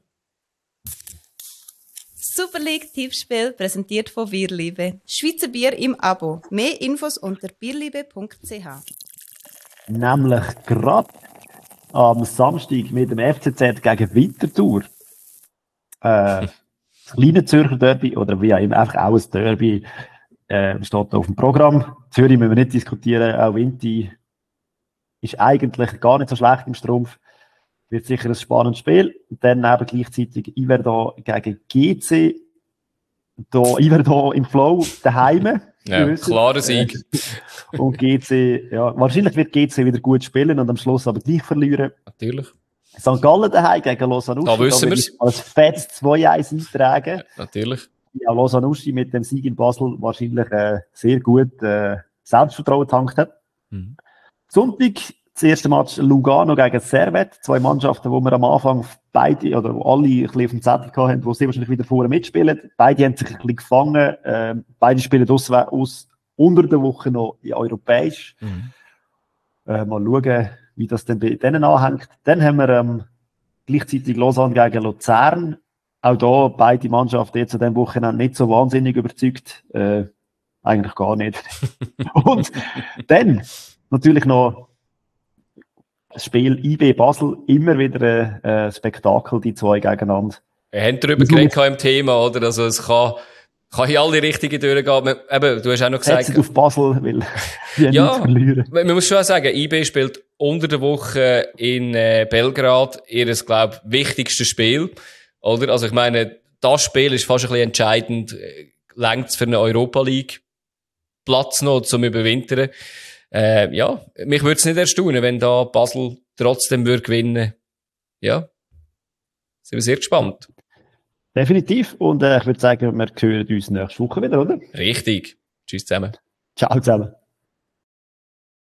Super League Tippspiel präsentiert von Bierliebe. Schweizer Bier im Abo. Mehr Infos unter bierliebe punkt c h. Nämlich gerade am Samstag mit dem F C Z gegen Winterthur. Äh, das kleine Zürcher Derby, oder wie auch immer, einfach auch ein Derby, äh, steht auf dem Programm. Zürich müssen wir nicht diskutieren, auch Winti ist eigentlich gar nicht so schlecht im Strumpf. Wird sicher ein spannendes Spiel. Und dann eben gleichzeitig Iverdon gegen G C. Da, Iverdon im Flow, daheim. Ja, klarer Sieg. Und G C, ja, wahrscheinlich wird G C wieder gut spielen und am Schluss aber gleich verlieren. Natürlich. Sankt Gallen daheim gegen Lausanne. Da wissen wir es. Als fettes zwei eins eintragen. Ja, natürlich. Ja, Lausanne mit dem Sieg in Basel wahrscheinlich äh, sehr gut äh, Selbstvertrauen tankt hat. Mhm. Sonntag, das erste Match Lugano gegen Servette. Zwei Mannschaften, wo wir am Anfang beide, oder wo alle ein bisschen auf dem Zettel hatten, wo sie wahrscheinlich wieder vorne mitspielen. Beide haben sich ein bisschen gefangen. Äh, beide spielen aus, aus unter der Woche noch in europäisch. Mhm. Äh, mal schauen, wie das denn bei denen anhängt. Dann haben wir ähm, gleichzeitig Lausanne gegen Luzern. Auch da beide Mannschaften jetzt an diesem Wochenende nicht so wahnsinnig überzeugt. Äh, eigentlich gar nicht. Und dann natürlich noch das Spiel I B Basel, immer wieder ein äh, Spektakel, die zwei gegeneinander. Wir haben darüber geredet im Thema, oder? Also es kann, kann in alle Richtungen durchgehen. Man, eben, du hast auch noch gesagt... Setzt auf Basel, weil wir ja, nichts verlieren. Man muss schon sagen, I B spielt unter der Woche in äh, Belgrad ihres, glaube ich, wichtigstes Spiel. Oder? Also ich meine, das Spiel ist fast ein bisschen entscheidend. Längt es für eine Europa League Platz noch zum Überwintern? Äh, ja, mich würde es nicht erstaunen, wenn da Basel trotzdem würde gewinnen. Ja, sind wir sehr gespannt. Definitiv. Und äh, ich würde sagen, wir hören uns nächste Woche wieder, oder? Richtig. Tschüss zusammen. Ciao zusammen.